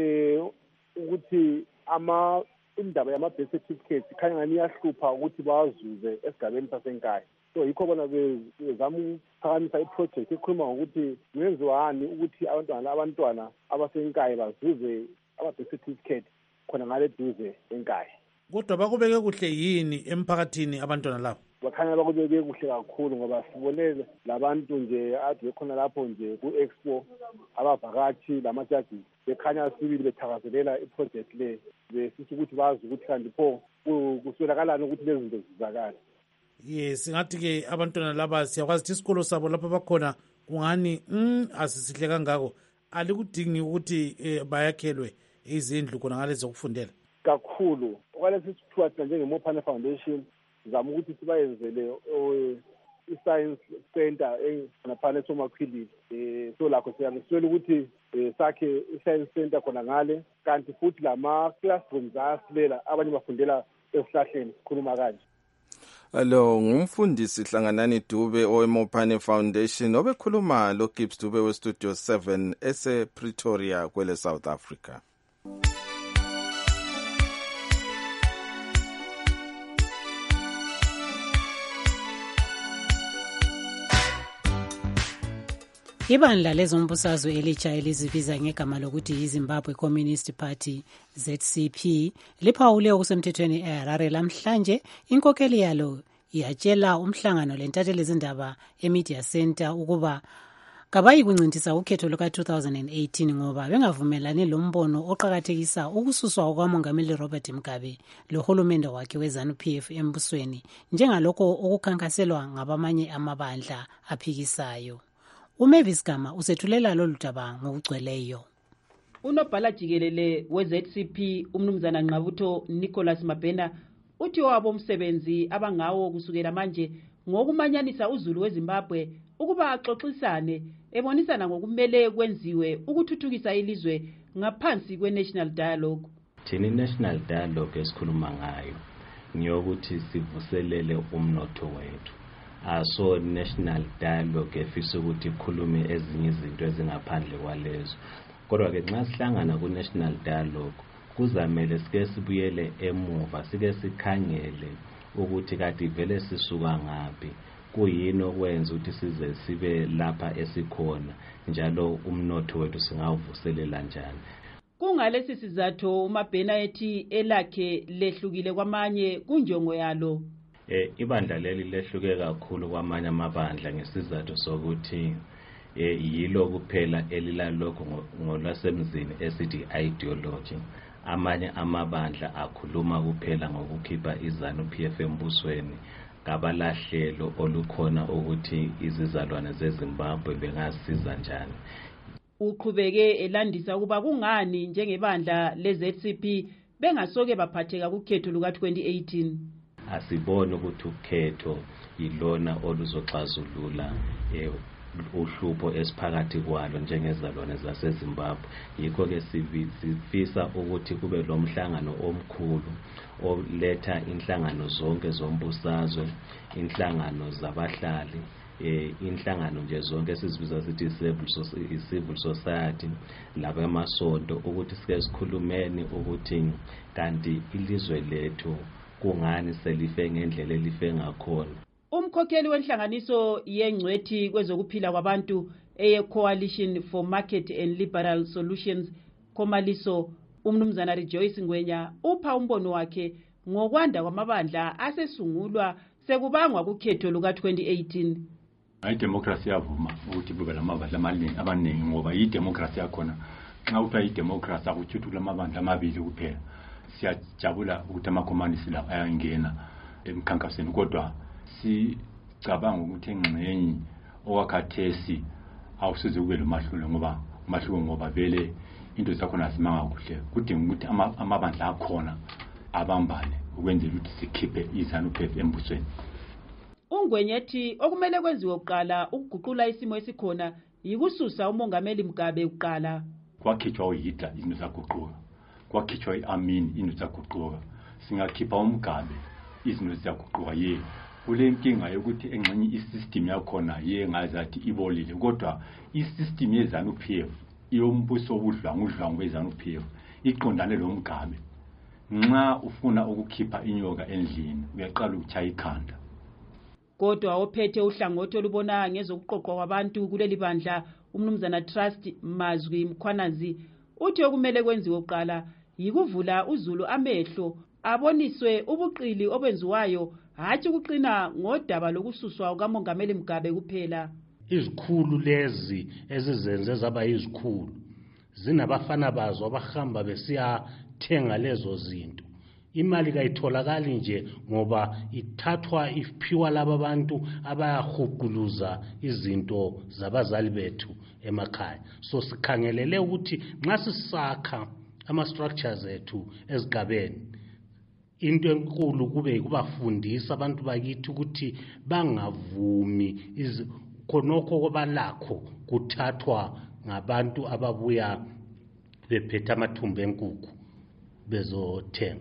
ukuthi indaba yama-birth certificate khanya ngani iyahlupha ukuthi bawazuze esigabeni saseNkayi. So yikho bona bezama ukuphakamisa iproject ekhuluma ngokuthi kwenziwani ukuthi abantwana abaseNkayi bazuze ama-birth certificate khona ngale duze eNkayi. Kodwa bakubeke kuhle yini emphakathini abantwana labo? Bakhanya bakubeke kuhle kakhulu ngoba sibonele labantu nje ade bekhona lapho nje ku-expo abavakashi lamajaji bekhanya sibili bethakazelela iproject le besisithi ukuthi bazi ukuthi kanti pho kuswelakalani ukuthi lezi zinto zizakale. Yes, ngathi ke abantwana laba siyakwazi ukuthi isikolo sabo lapha bakhona kungani asisihle kangako alikudingi ukuthi bayakhelwe izindlu khona ngale zokufundela kakhulu. Okwalesi sithuba njengeMopane Foundation zama ukuthi sibayenzele i-science center ngaphana eSomakwilili. So lakho siyabiswela ukuthi sakhe i-science center khona ngale kanti futhi lama-classrooms ayasilela abanye bafundela esihlahleni sikhuluma kanje. Alo ngumfundisi Hlanganani Dube oweMopane Foundation obekhuluma loGibbs Dube weStudio 7 esePretoria kwele South Africa. Ibandla lezombusazwe elitsha elizibiza ngegama lokuthi yiZimbabwe Communist Party ZCP liphawule okusemthethweni eHarare lamhlanje. Inkokeli yalo yatshela umhlangano lentatheli izindaba eMedia Center ukuba kabayi kuncintisa ukhetho luka-2018 ngoba bengavumelani lombono oqakathekisa ukususwa kukamongameli Robert Mugabe lohulumende wakhe we-ZANU-PF embusweni njengalokho okukhankaselwa ngabamanye amabandla aphikisayo. uMavis Gama usethulela lolu daba ngokugcweleyo. Unobhala jikelele we-ZCP umnumzana Nqabutho Nicholas Mabhena uthi wabo umsebenzi abangawo kusukela manje ngokumanyanisa uZulu weZimbabwe ukuba axoxisane ebonisana ngokumele kwenziwe ukuthuthukisa ilizwe ngaphansi kwe-National Dialogue. Thina i-National Dialogue esikhuluma ngayo ngiyokuthi sivuselele umnotho wethu. Aso National Dialogue efisa ukuthi ikhulume ezinye izinto ezingaphandle kwalezo. Kodwa ke nxa sihlangana ku-National Dialogue kuzamele sike sibuyele emuva sike sikhangele ukuthi kade vele sisuka ngaphi, kuyini okwenza ukuthi size sibe lapha esikhona, njalo umnotho wethu singawuvuselela njani. Kungalesi sizathu uMabhena ethi elakhe lehlukile kwamanye kunjongo yalo. Ibandla leli lehluke kakhulu kwamanye amabandla ngesizathu sokuthi yilo kuphela elilalokho ngolwasemzini esithi ideology. Amanye amabandla akhuluma kuphela ngokukhipha iZANU-PF embusweni, kabalahlelo olukhona ukuthi izizalwane zeZimbabwe bengasiza njani. Uqhubeke elandisa ukuba kungani njengebandla le-ZCP bengasoke baphatheka kukhetho luka-2018. Asibone ukuthi ukhetho yilona oluzoxazulula uhlupho esiphakathi kwalo njengezalwane zaseZimbabwe. Yikho ke sifisa ukuthi kube lo mhlangano omkhulu oletha inhlangano zonke zombusazwe, inhlangano zabahlali, inhlangano nje zonke esizibiza sithi civil society, labamasonto, ukuthi sike sikhulumeni ukuthi kanti ilizwe lethu kungani selife ngendlela elife ngakhona. Umkhokheli wenhlanganiso yengcwethi kwezokuphila kwabantu eye-Coalition for Market and Liberal Solutions Komaliso, umnumzana Rejoice Ngwenya, upha umbono wakhe ngokwanda kwamabandla asesungulwa sekubangwa kukhetho luka-2018. Idemocracy yavuma ukuthi kube lamabandla abaningi ngoba idemocracy yakhona nxa uthiwa idemocracy akuthuthula amabandla amabili kuphela. Siyajabula ukuthi amakhomanisi la ayangena emkhankasweni, kodwa sicabanga ukuthi engxenye owakhathesi awusize kube lo mahluko ngoba vele into zakhona asimanga kuhle. Kudinga ukuthi amabandla akhona abambane ukwenzela ukuthi sikhiphe iZANU-PF embusweni. Ungwenyethi okumele kwenziwe kuqala ukuguqula isimo esikhona yikususa umongameli Mugabe kuqala. Kwakhitshwa uHitler into zaguquka, kwakhitshwa iAmin into zaguquka, singakhipha uMugabe izinto ziyaguquka. Kule nkinga yokuthi engxenye isystem yakhona ngazathi ibolile, kodwa isystem yeZANU-PF iyombuso obudlwangu beZANU-PF iqondane lo Mugabe. Nxa ufuna ukukhipha inyoka endlini uyaqala ukuchaya ikhanda. Kodwa ophethe uhlangothi olubona ngezokuqoqwa kwabantu kuleli bandla umnumzana Trust Mazwi Mkhwanazi uthi okumele kwenziwe kuqala yikuvula uZulu amehlo aboniswe ubuqili obenziwayo, hathi ukuqina ngodaba lokususwa kukamongameli Mugabe kuphela. Izikhulu lezi ezizenze zaba izikhulu zinabafana bazo abahamba besiyathenga lezo zinto. Imali kayitholakali nje ngoba ithathwa iphiwa laba bantu abayahuquluza izinto zabazali bethu emakhaya. So sikhangelele ukuthi nxa sisakha ama-structures ethu ezigabeni, into enkulu kube kubafundisa abantu bakithi ukuthi bangavumi khonokho kobalakho kuthathwa ngabantu ababuya bephethe amathumbu enkukhu bezothenga.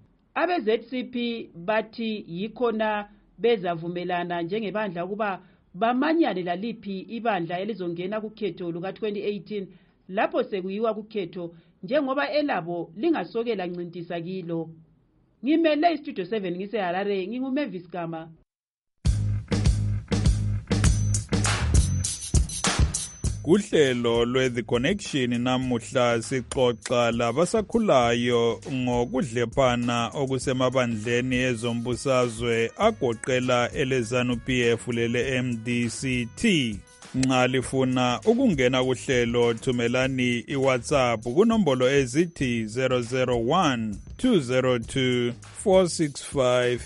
Abe-ZCP bathi yikhona bezavumelana njengebandla ukuba bamanyane laliphi ibandla elizongena kukhetho luka-2018 lapho sekuyiwa kukhetho njengoba elabo lingasoke lancintisa kilo. Ngimele iStudio 7 ngiseHarare, nginguMavis Gama. Kuhlelo lwe-The Connection namuhla sixoxa labasakhulayo ngokudlephana okusemabandleni ezombusazwe agoqela eleZANU-PF lele-MDCT. Nxa lifuna ukungena kuhlelo thumelani iWhatsApp kunombolo ezithi 001 202 465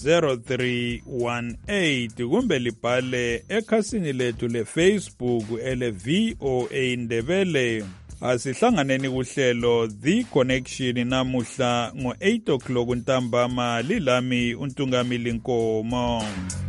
0318 kumbe libhale ekhasini lethu leFacebook ele-VOA Ndebele. Asihlanganeni kuhlelo The Connection namuhla ngo-8 o'clock ntambama lilami uNtungamili Nkomo.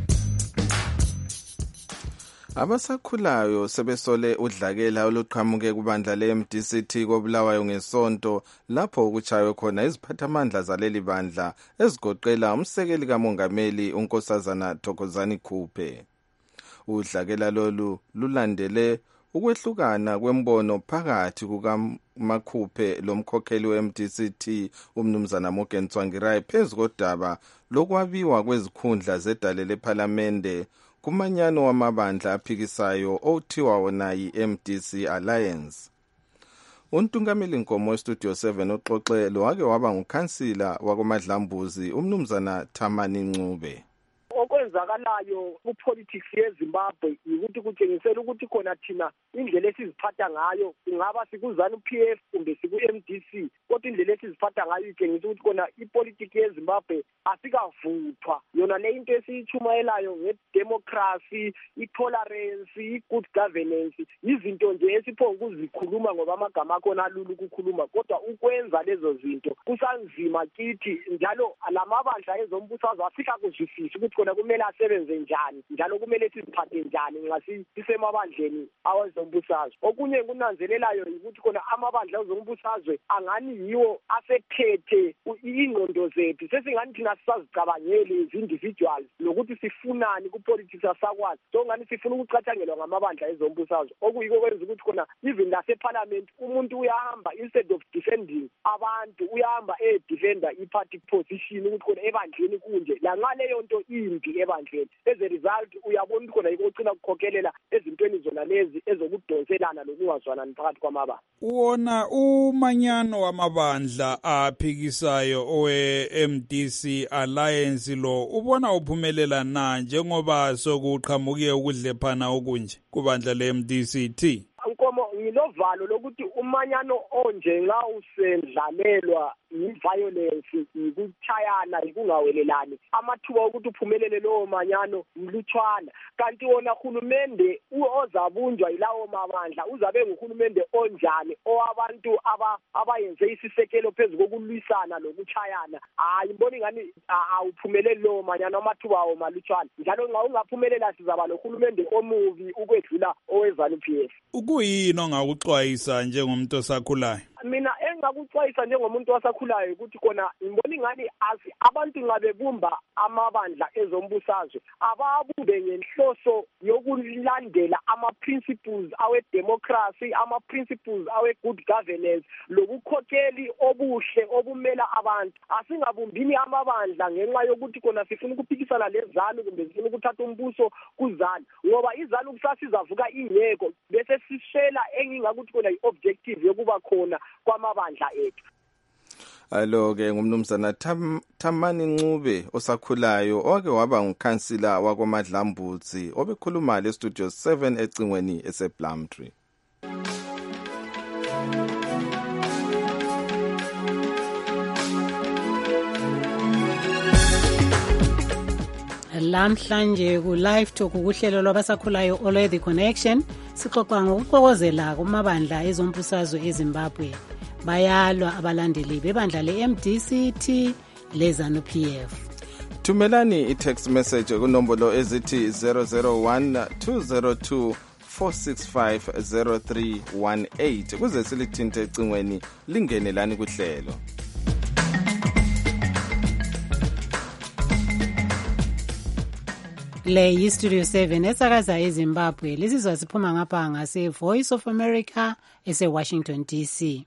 Abasakhulayo sebesole udlakela oluqhamuke kubandla le-MDCT koBulawayo ngesonto lapho kuchaywe khona iziphathamandla zaleli bandla ezigoqela umsekeli kamongameli uNkosazana Thokozani Khuphe. Udlakela lolu lulandele ukwehlukana kwembono phakathi kukaMakhuphe lomkhokheli we-MDCT umnumzana Morgan Tsvangirai phezu kodaba lokwabiwa kwezikhundla zedale lephalamende kumanyano wamabandla aphikisayo othiwa wona yi-MDC Alliance. Untungameli Nkomo eStudio 7 uxoxe lo wake waba ngukhansila wakoMadlambuzi umnumzana Thamani Ncube. Okwenzakalayo kupolitics yeZimbabwe ukuthi kutshengisela ukuthi khona thina indlela esiziphatha ngayo ingaba sikuZANU-PF kumbe siku-MDC, kodwa indlela esiziphatha ngayo itshengisa ukuthi khona ipolitics yeZimbabwe asikavuthwa. Yona le into esiyichumayelayo ngedemocracy, itolerance, i-good governance, izinto nje esiphonga ukuzikhuluma ngoba amagama akhona alula ukukhuluma, kodwa ukwenza lezo zinto kusanzima kithi. Njalo lamabandla ezombusazwe asikakuzwisisi ukuthi khona kumele asebenze njani, njalo kumele siziphathe njani nxa sisemabandleni awezombusazwe. Okunye kunanzelelayo ukuthi khona amabandla ezombusazwe angani yiwo asephethe ingqondo zethu, sesingani thina sisazicabangeli as-individuals nokuthi sifunani kupolitics asakwazi. So ngani sifuna ukucathangelwa ngamabandla ezombusazwe, okuyiko kwenza ukuthi khona even laseparliament umuntu uyahamba instead of defending abantu uyahamba defender i-party position ukuthi khona ebandleni kunje, lanxa leyo nto impi ebandleni. As a result uyabona ukuthi khona yikucina kukhokhelela ezintweni zona lezi ezokudonselana lokungazwanani phakathi kwamabandla. Wona umanyano wamabandla aphikisayo owe-MDC Alliance lo ubona uphumelela na njengoba sokuqhamuke ukudlephana okunje kubandla le-MDCT? Nkomo, ngilovalo lokuthi umanyano onje nxa usendlalelwa i-violence, ikuchayana, ikungawelelani, amathuba okuthi uphumelele lowo manyano mlutshwana. Kanti wona hulumende ozabunjwa yilawo mabandla uzabe nguhulumende onjani, owabantu abayenze isisekelo phezu kokulwisana lokuchayana. Hayi, mbona ingani awuphumeleli lowo manyano, amathuba awo malutshwana. Njalo nxa ungaphumelela sizaba nohulumende omubi ukwedlula oweZANU-PF. Ukuyini ongakuxwayisa njengomuntu osakhulayo? Mina engakuxwayisa njengomuntu osakhulayo ukuthi khona ngibona ingani abantu nxa bebumba amabandla ezombusazwe ababumbe ngenhloso yokulandela ama-principles awe-democracy, ama-principles awe-good governance lokukhokheli obuhle obumela abantu. Asingabumbini amabandla ngenxa yokuthi khona sifuna ukuphikisana leZANU kumbe sifuna ukuthatha umbuso kuZANU, ngoba iZANU kusasa izavuka ingekho bese sishela engingakuthi khona i-objective yokuba khona kwamabandla ethu. Alo-ke ngumnumzana Thamani Ncube osakhulayo owake waba ngukhansila wakoMadlambuzi obekhuluma leStudio 7 ecingweni eseBlumtree. Lamhlanje ku live talk kuhlelo lwabasakhulayo olwe-The Connection sixoxa ngokuxokozela kumabandla ezombusazwe eZimbabwe. Bayalwa abalandeli bebandla le-MDCT leZANU-PF. Thumelani i-text message kunombolo ezithi 001 202 465 0318 kuze silithinte ecingweni lingene lani kuhlelo. Le yi-Studio 7 esakaza eZimbabwe. Lisizwa siphuma ngapha ngase-Voice of America ese-Washington DC.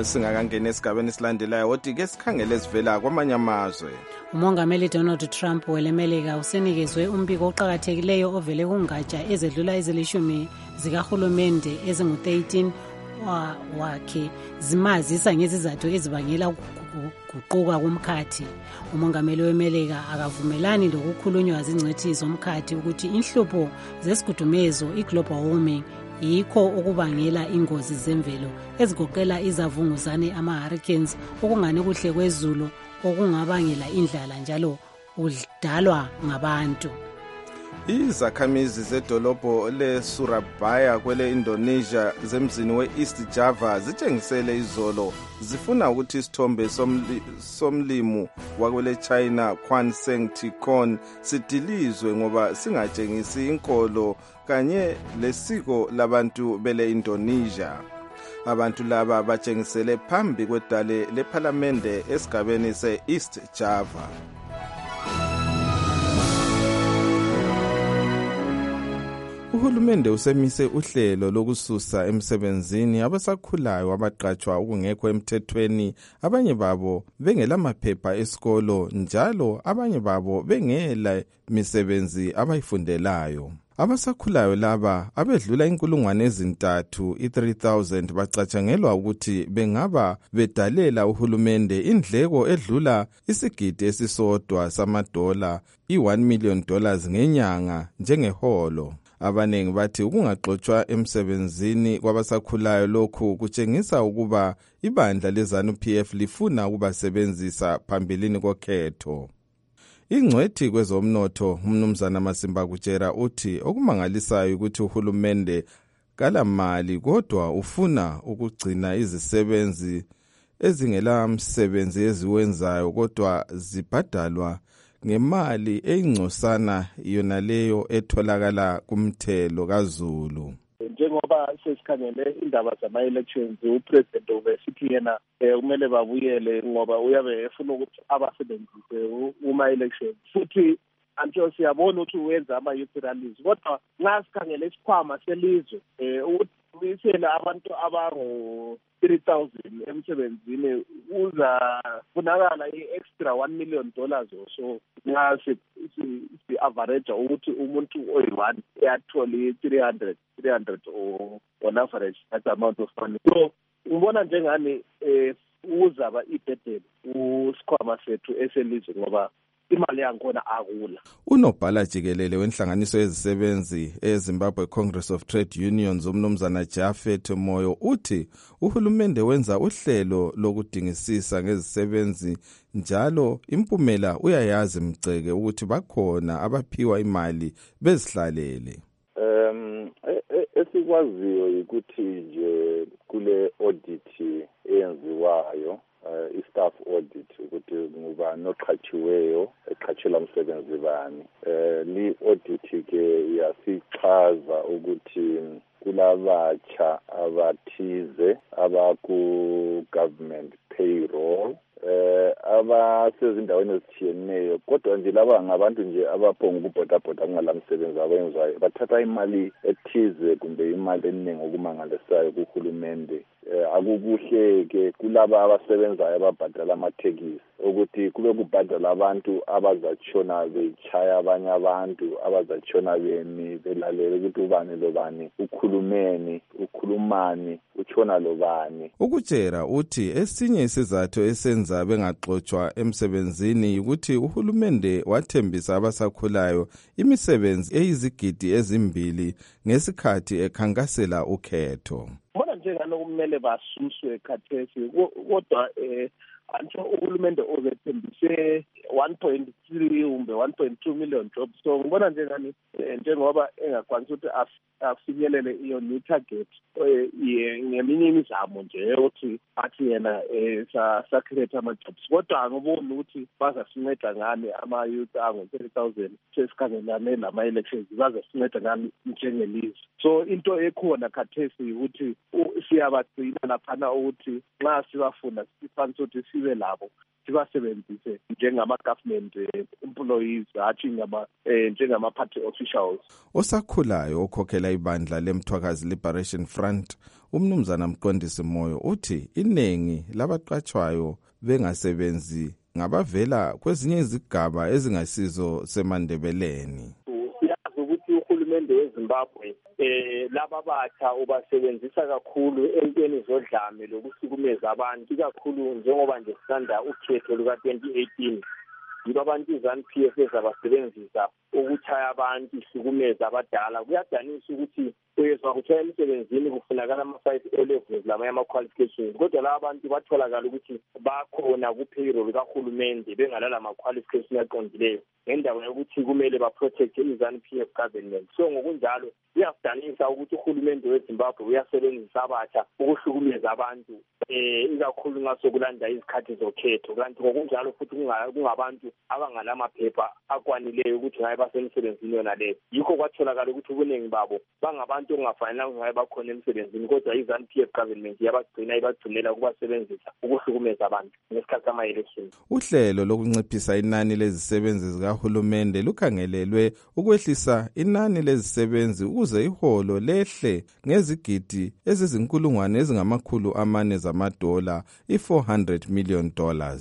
Singakangena esigabeni esilandelayo wodi ke sikhangele sivela kwamanye amazwe. Umongameli Donald Trump welemelika usenikezwe umbiko oqhakathekileyo ovele kungatsha ezedlula ezilishumi zikahulumende ezingu-13 wakhe zimazisa ngezizathu ezibangela ukuguquka komkhathi. Umongameli wemelika akavumelani lokukhulunywa zingcethi zomkhathi ukuthi inhlupho zesigudumezo i-global warming yikho okubangela ingozi zemvelo ezigoqela izavunguzane ama-hurricanes okungani kuhle kwezulu okungabangela indlala njalo udalwa ngabantu. Izakhamizi zedolobho le-Surabaya kwele Indonesia zemzini we-East Java zitshengisele izolo zifuna ukuthi isithombe somlimu wakwele China Quan Seng Tikon sidilizwe ngoba singatshengisi inkolo kanye lesiko labantu bele Indonesia. Abantu laba batshengisele phambi kwedale lephalamende esigabeni se-East Java. Uhulumende usemise uhlelo lokususa emsebenzini abasakhulayo abaqatshwa ukungekho emthethweni, abanye babo bengela maphepha esikolo njalo abanye babo bengela misebenzi abayifundelayo. Abasakhulayo laba abedlula 3,000 bacatshangelwa ukuthi bengaba bedalela uhulumende indleko edlula isigidi esisodwa samadola $1 million ngenyanga njengeholo. Abanengi bathi ukungaxotshwa emsebenzini kwabasakhulayo lokhu kutshengisa ukuba ibandla leZANU-PF lifuna ukubasebenzisa phambilini kokhetho. Ingcwethi kwezomnotho umnumzana Masimba kutshera uthi okumangalisayo ukuthi uhulumende kalamali kodwa ufuna ukugcina izisebenzi ezingela msebenzi eziwenzayo kodwa zibhadalwa ngemali eyingcosana yona leyo etholakala kumthelo kaZulu. Njengoba sesikhangele indaba zama-elections upresident ubesithi yena kumele babuyele ngoba uyabe efuna ukuthi abasebenzise uma-elections futhi anto siyabona ukuthi wenza ama-youth rallies kodwa nxa sikhangele isikhwama selizwe ukubuyisela abantu abangu-3,000 emsebenzini uzafunakala i-extra $1 million or so nxa si-averaja ukuthi umuntu oyi-1 athole 300 on average that amount of money. So ubona njengani uzaba ibhedeli usikhwama sethu eselizwe ngoba imali yakhona akula. Unobhala jikelele wenhlanganiso yezisebenzi eZimbabwe Congress of Trade Unions umnumzana Jafet Moyo uthi uhulumende wenza uhlelo lokudingisisa ngezisebenzi njalo impumela uyayazi mceke ukuthi bakhona abaphiwa imali bezihlalele. Esikwaziyo ukuthi nje kule audit eyenziwayo i-staff audit ukuthi ngubani oqhatshiweyo eqhatshela umsebenzi bani. Li audit ke yasichaza ukuthi kulabatsha abathize abaku government payroll abasezindaweni ezitshiyeneyo kodwa nje laba ngabantu nje abaphonga ukubhodabhoda kungala msebenzi abayenzayo bathatha imali ethize kumbe imali eningi okumangalisayo kuhulumende. Akukuhle-ke kulaba abasebenzayo ababhadala amathekisi ukuthi kube kubhadala abantu abazatshona bechaya abanye abantu abazatshona bemi belalele ukuthi ubani lobani ukhulumani utshona lobani. Ukutshera uthi esinye isizathu esenza bengaxotshwa emsebenzini ukuthi uhulumende wathembisa abasakhulayo imisebenzi eyizigidi ezimbili ngesikhathi ekhankasela ukhetho. Bona njengalo kumele basuswe khathesi kodwa antsho uhulumende ozethembise 1.3 kumbe 1.2 million jobs. So ngibona njengani njengoba engakwanisa ukuthi afinyelele iyo new target ngeminye imizamo nje ukuthi athi yena sa-create ama-jobs kodwa angiboni ukuthi bazasinceda ngani ama-youth angu-3,000 sesikhangelane lama-elections bazasinceda ngani njengelizwe. So into ekhona khathesi ukuthi siyabagcina laphana ukuthi nxa sibafunda sifanele ukuthi sibe labo sibasebenzise njengama-government as employees hatshi njengama-party officials. Osakhulayo okhokhela ibandla leMthwakazi Liberation Front umnumzana Mqondisi Moyo uthi inengi labaqatshwayo bengasebenzi ngabavela kwezinye izigaba ezingasizo semandebeleni. Uyazi ukuthi uhulumende weZimbabwe laba batsha ubasebenzisa kakhulu entweni zodlame lokuhlukumeza abantu, kakhulu njengoba nje sisanda ukhetho luka-2018 yibo abantu iZANU-PF abasebenzisa ukuthaya abantu, ihlukumeza abadala. Kuyadanisa ukuthi uyezwa kuthiwa emsebenzini kufunakala ama-5 levels lamanye ama-qualifications, kodwa laba bantu batholakala ukuthi bakhona ku-payroll kahulumende bengalala ma-qualification aqondileyo ngendawo yokuthi kumele baprotecte iZANU-PF government. So ngokunjalo kuyasidanisa ukuthi uhulumende weZimbabwe uyasebenzisa abatsha ukuhlukumeza abantu ikakhulu nxa sokulanda izikhathi zokhetho, kanti ngokunjalo futhi kungabantu abangalamaphepha akwanileyo ukuthi ngabe basemsebenzini yona leyo. Yikho kwatholakala ukuthi ubuningi babo bangabantu okungafanelanga ngabe bakhona emsebenzini, kodwa iZANU-PF government ibagcinela ukubasebenzisa ukuhlukumeza abantu ngesikhathi sama-elections. Uhlelo lokunciphisa inani lezisebenzi zikahulumende lukhangelelwe ukwehlisa inani lezisebenzi ukuze iholo lehle ngezigidi ezizinkulungwane ezingamakhulu amane zamadola, $400 million.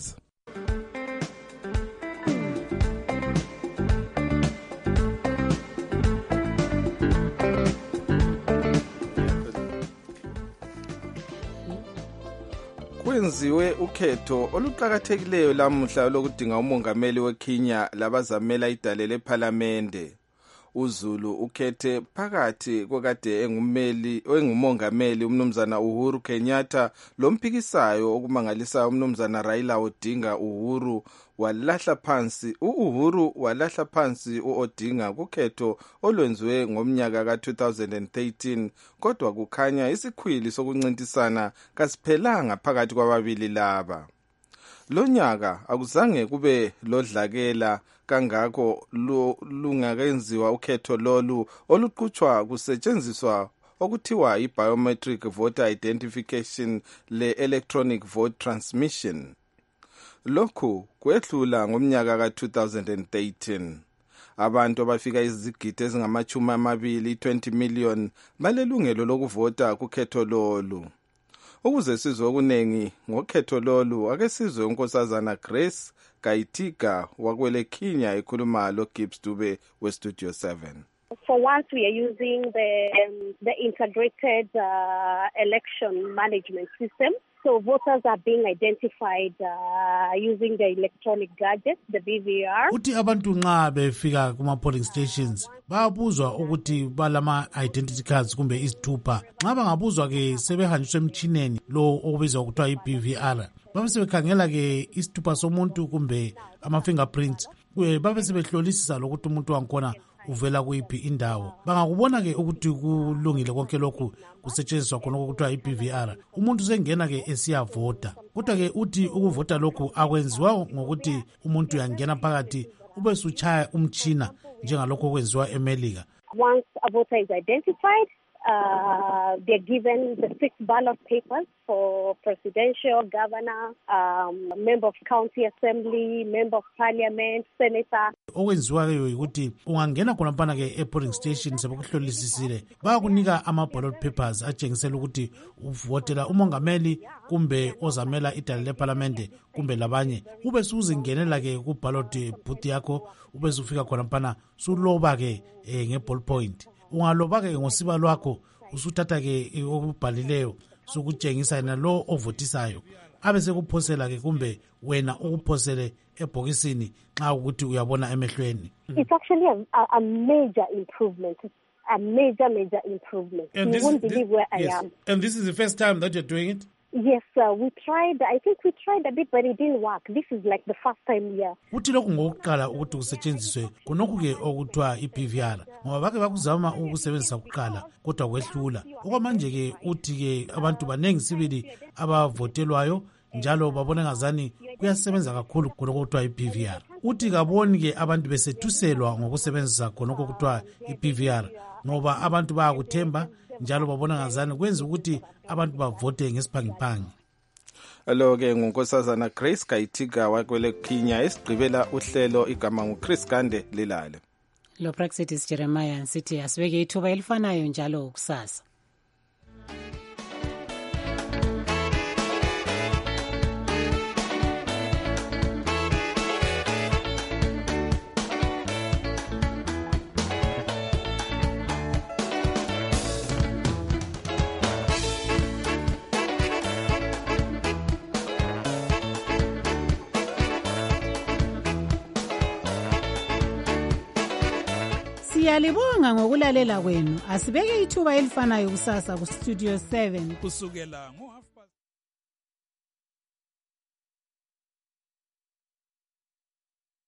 Kwenziwe ukhetho oluqhakathekileyo lamuhla lokudinga umongameli weKenya labazamela idale lephalamende. uZulu ukhethe phakathi kwekade engumongameli umnumzana Uhuru Kenyatta lomphikisayo okumangalisayo umnumzana Raila Odinga. Uhuru walahla phansi uOdinga kukhetho olwenziwe ngomnyaka ka-2013, kodwa kukhanya isikhwili sokuncintisana kasiphelanga phakathi kwababili laba. Lo nyaka akuzange kube lodlakela kangako lungakenziwa ukhetho lolu oluqhutshwa kusetshenziswa okuthiwa i-biometric voter identification le-electronic vote transmission. Lokhu kwedlula ngomnyaka ka-2013. Abantu abafika izigidi ezingama-20 million balelungelo lokuvota kukhetho lolu. Ukuze sizwe okunengi ngokhetho lolu, ake sizwe unkosazana Grace Gaitika wakwele Kenya ekhuluma lo Gibbs Dube we-Studio 7. For once, we are using the integrated election management system. So voters are being identified using the electronic gadgets, the BVR. Uthi abantu nxa befika kuma-polling stations bayabuzwa ukuthi balama-identity cards kumbe isithupha. Nxa bangabuzwa-ke sebehanjiswa emtshineni lo okubizwa kuthiwa i-BVR, babe sebekhangela ke isithupha somuntu kumbe ama-fingerprints, babe sebehlolisisa lokuthi umuntu wangikhona uvela kuyiphi indawo. Bangakubona ke ukuthi kulungile konke lokhu kusetshenziswa khona okuthiwa i-BVR, umuntu sengena ke esiyavota. Kodwa ke uthi ukuvota lokhu akwenziwa ngokuthi umuntu uyangena phakathi ube sutshaya umtshina njengalokho okwenziwa eMelika. Once a voter is identified, they're given the 6 ballot papers for presidential, governor, member of county assembly, member of parliament, senator. Okwenziwayo ukuthi ungangena khona phana ke e-polling station sebekuhlolisisile bayakunika ama-ballot papers atshengisela ukuthi uvotela umongameli kumbe ozamela idale lephalamende kumbe labanye. Ube suzingenela ke ku-ballot booth yakho, ube sufika khona phana suloba ke nge-ball point. Ungaloba-ke ngosiba lwakho usuthatha-ke okubhalileyo sokutshengisa yena lo ovotisayo, abe sekuphosela-ke kumbe wena ukuphosele ebhokisini nxa ukuthi uyabona emehlweni. It's actually a major improvement. A major improvement. And you won't believe where I am. And this is the first time that you're doing it? Yes, sir. We tried a bit, but it didn't work. This is like the first time here. Uthi lokhu ngokuqala ukuthi kusetshenziswe khonokhu-ke okuthiwa i-BVR, ngoba bake bakuzama ukusebenzisa kuqala kodwa kwehlula. Okwamanje-ke uthi-ke abantu baningi sibili abavotelwayo njalo babone ngazani kuyasebenza kakhulu khonokho okuthiwa i-BVR. Uthi kaboni-ke abantu besethuselwa ngokusebenzisa khonokho okuthiwa i-BVR ngoba abantu bayakuthemba njalo babona ngazani kwenza ukuthi abantu bavote ngesiphangiphangi. lo-ke ngunkosazana Grace Gayitika wakwele Kenya. Esigqibela uhlelo igama nguChris Gande Lilale. Lo Praxidis Jeremiah sithi asibeke ithuba elifanayo njalo kusasa. Siyalibonga ngokulalela kwenu. Asibeke ithuba elifanayo kusasa ku Studio 7 kusukela ngo